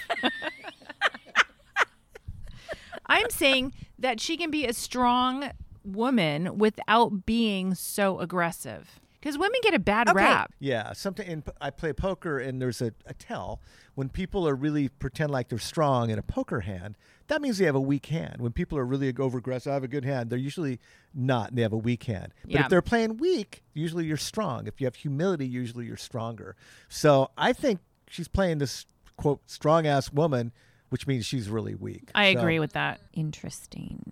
I'm saying that she can be a strong woman without being so aggressive. Because women get a bad rap. Yeah, I play poker, and there's a tell when people are really pretend like they're strong in a poker hand. That means they have a weak hand. When people are really over-aggressive, I have a good hand, they're usually not, and they have a weak hand. But Yeah. if they're playing weak, usually you're strong. If you have humility, usually you're stronger. So I think she's playing this, quote, strong-ass woman, which means she's really weak. I So- agree with that. Interesting.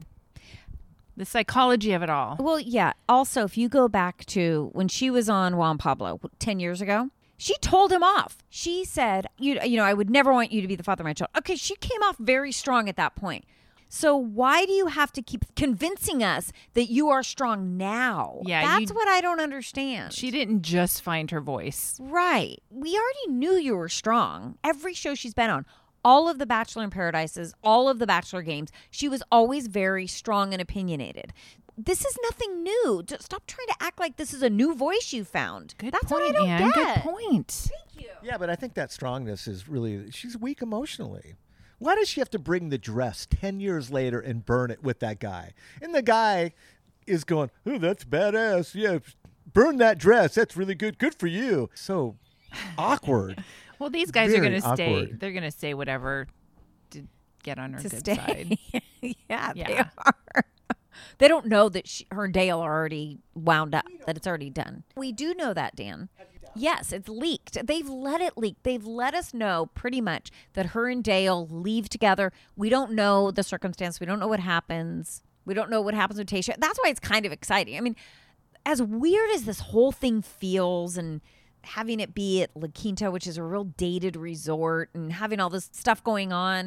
The psychology of it all. Well, yeah. Also, if you go back to when she was on Juan Pablo 10 years ago, she told him off. She said, you know, I would never want you to be the father of my child. Okay, she came off very strong at that point. So why do you have to keep convincing us that you are strong now? Yeah, That's what I don't understand. She didn't just find her voice. Right. We already knew you were strong. Every show she's been on, all of the Bachelor in Paradises, all of the Bachelor games, she was always very strong and opinionated. This is nothing new. Just stop trying to act like this is a new voice you found. Good That's point, what I don't Ann. get. Good point. Yeah, but I think that strongness is really, she's weak emotionally. Why does she have to bring the dress 10 years later and burn it with that guy? And the guy is going, oh, that's badass. Yeah, burn that dress. That's really good. Good for you. So awkward. Well, these guys are Very going to stay. awkward. They're going to say whatever to get on her To good stay. side. Yeah, they Yeah. are. They don't know that her and Dale are already wound up, that it's already done. We do know that, Dan. Yes, it's leaked. They've let it leak. They've let us know pretty much that her and Dale leave together. We don't know the circumstance. We don't know what happens. We don't know what happens with Tayshia. That's why it's kind of exciting. I mean, as weird as this whole thing feels, and having it be at La Quinta, which is a real dated resort, and having all this stuff going on,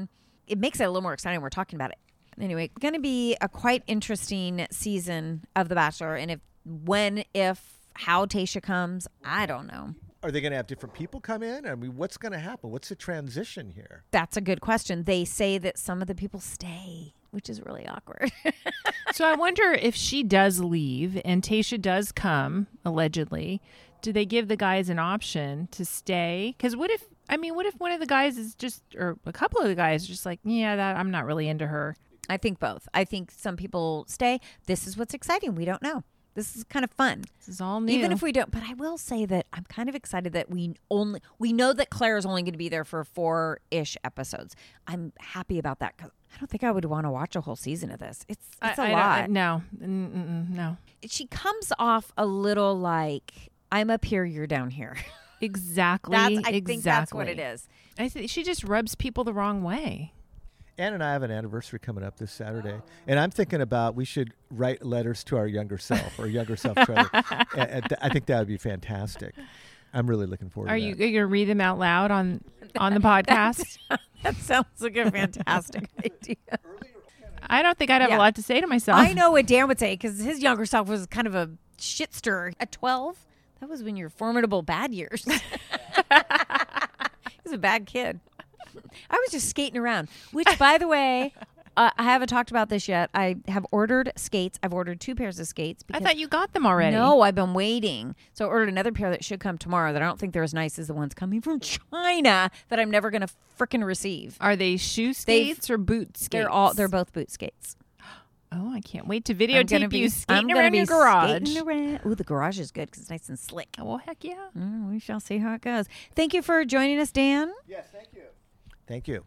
it makes it a little more exciting. We're talking about it. Anyway, going to be a quite interesting season of The Bachelor. And how Tayshia comes, I don't know. Are they going to have different people come in? I mean, what's going to happen? What's the transition here? That's a good question. They say that some of the people stay, which is really awkward. So I wonder if she does leave and Tayshia does come, allegedly, do they give the guys an option to stay? Because what if one of the guys is just, or a couple of the guys are just like, yeah, I'm not really into her. I think both. I think some people stay. This is what's exciting. We don't know. This is kind of fun. This is all new. Even if we don't, but I will say that I'm kind of excited that we know that Claire is only going to be there for 4-ish episodes. I'm happy about that because I don't think I would want to watch a whole season of this. It's a lot. No. No. She comes off a little like, I'm up here, you're down here. Exactly. I think that's what it is. I think she just rubs people the wrong way. Ann and I have an anniversary coming up this Saturday, and I'm thinking about we should write letters to our younger self or younger self. I think that would be fantastic. I'm really looking forward to that. Are you going to read them out loud on the podcast? That sounds like a fantastic idea. I don't think I'd have a lot to say to myself. I know what Dan would say because his younger self was kind of a shit stirrer. At 12, that was when your formidable bad years. He was a bad kid. I was just skating around, which, by the way, I haven't talked about this yet. I have ordered skates. I've ordered 2 pairs of skates. I thought you got them already. No, I've been waiting. So I ordered another pair that should come tomorrow that I don't think they're as nice as the ones coming from China that I'm never going to frickin' receive. Are they shoe skates or boot skates? They're both boot skates. Oh, I can't wait to videotape you skating around your garage. Ooh, the garage is good because it's nice and slick. Oh, well, heck yeah. We shall see how it goes. Thank you for joining us, Dan. Yes, thank you. Thank you.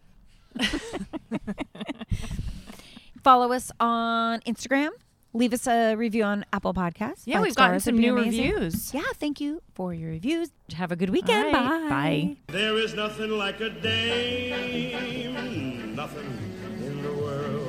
Follow us on Instagram. Leave us a review on Apple Podcasts. Yeah, 5 we've gotten stars some would be new amazing. reviews. Yeah, thank you for your reviews. Have a good weekend. All right, bye. There is nothing like a dame, nothing in the world.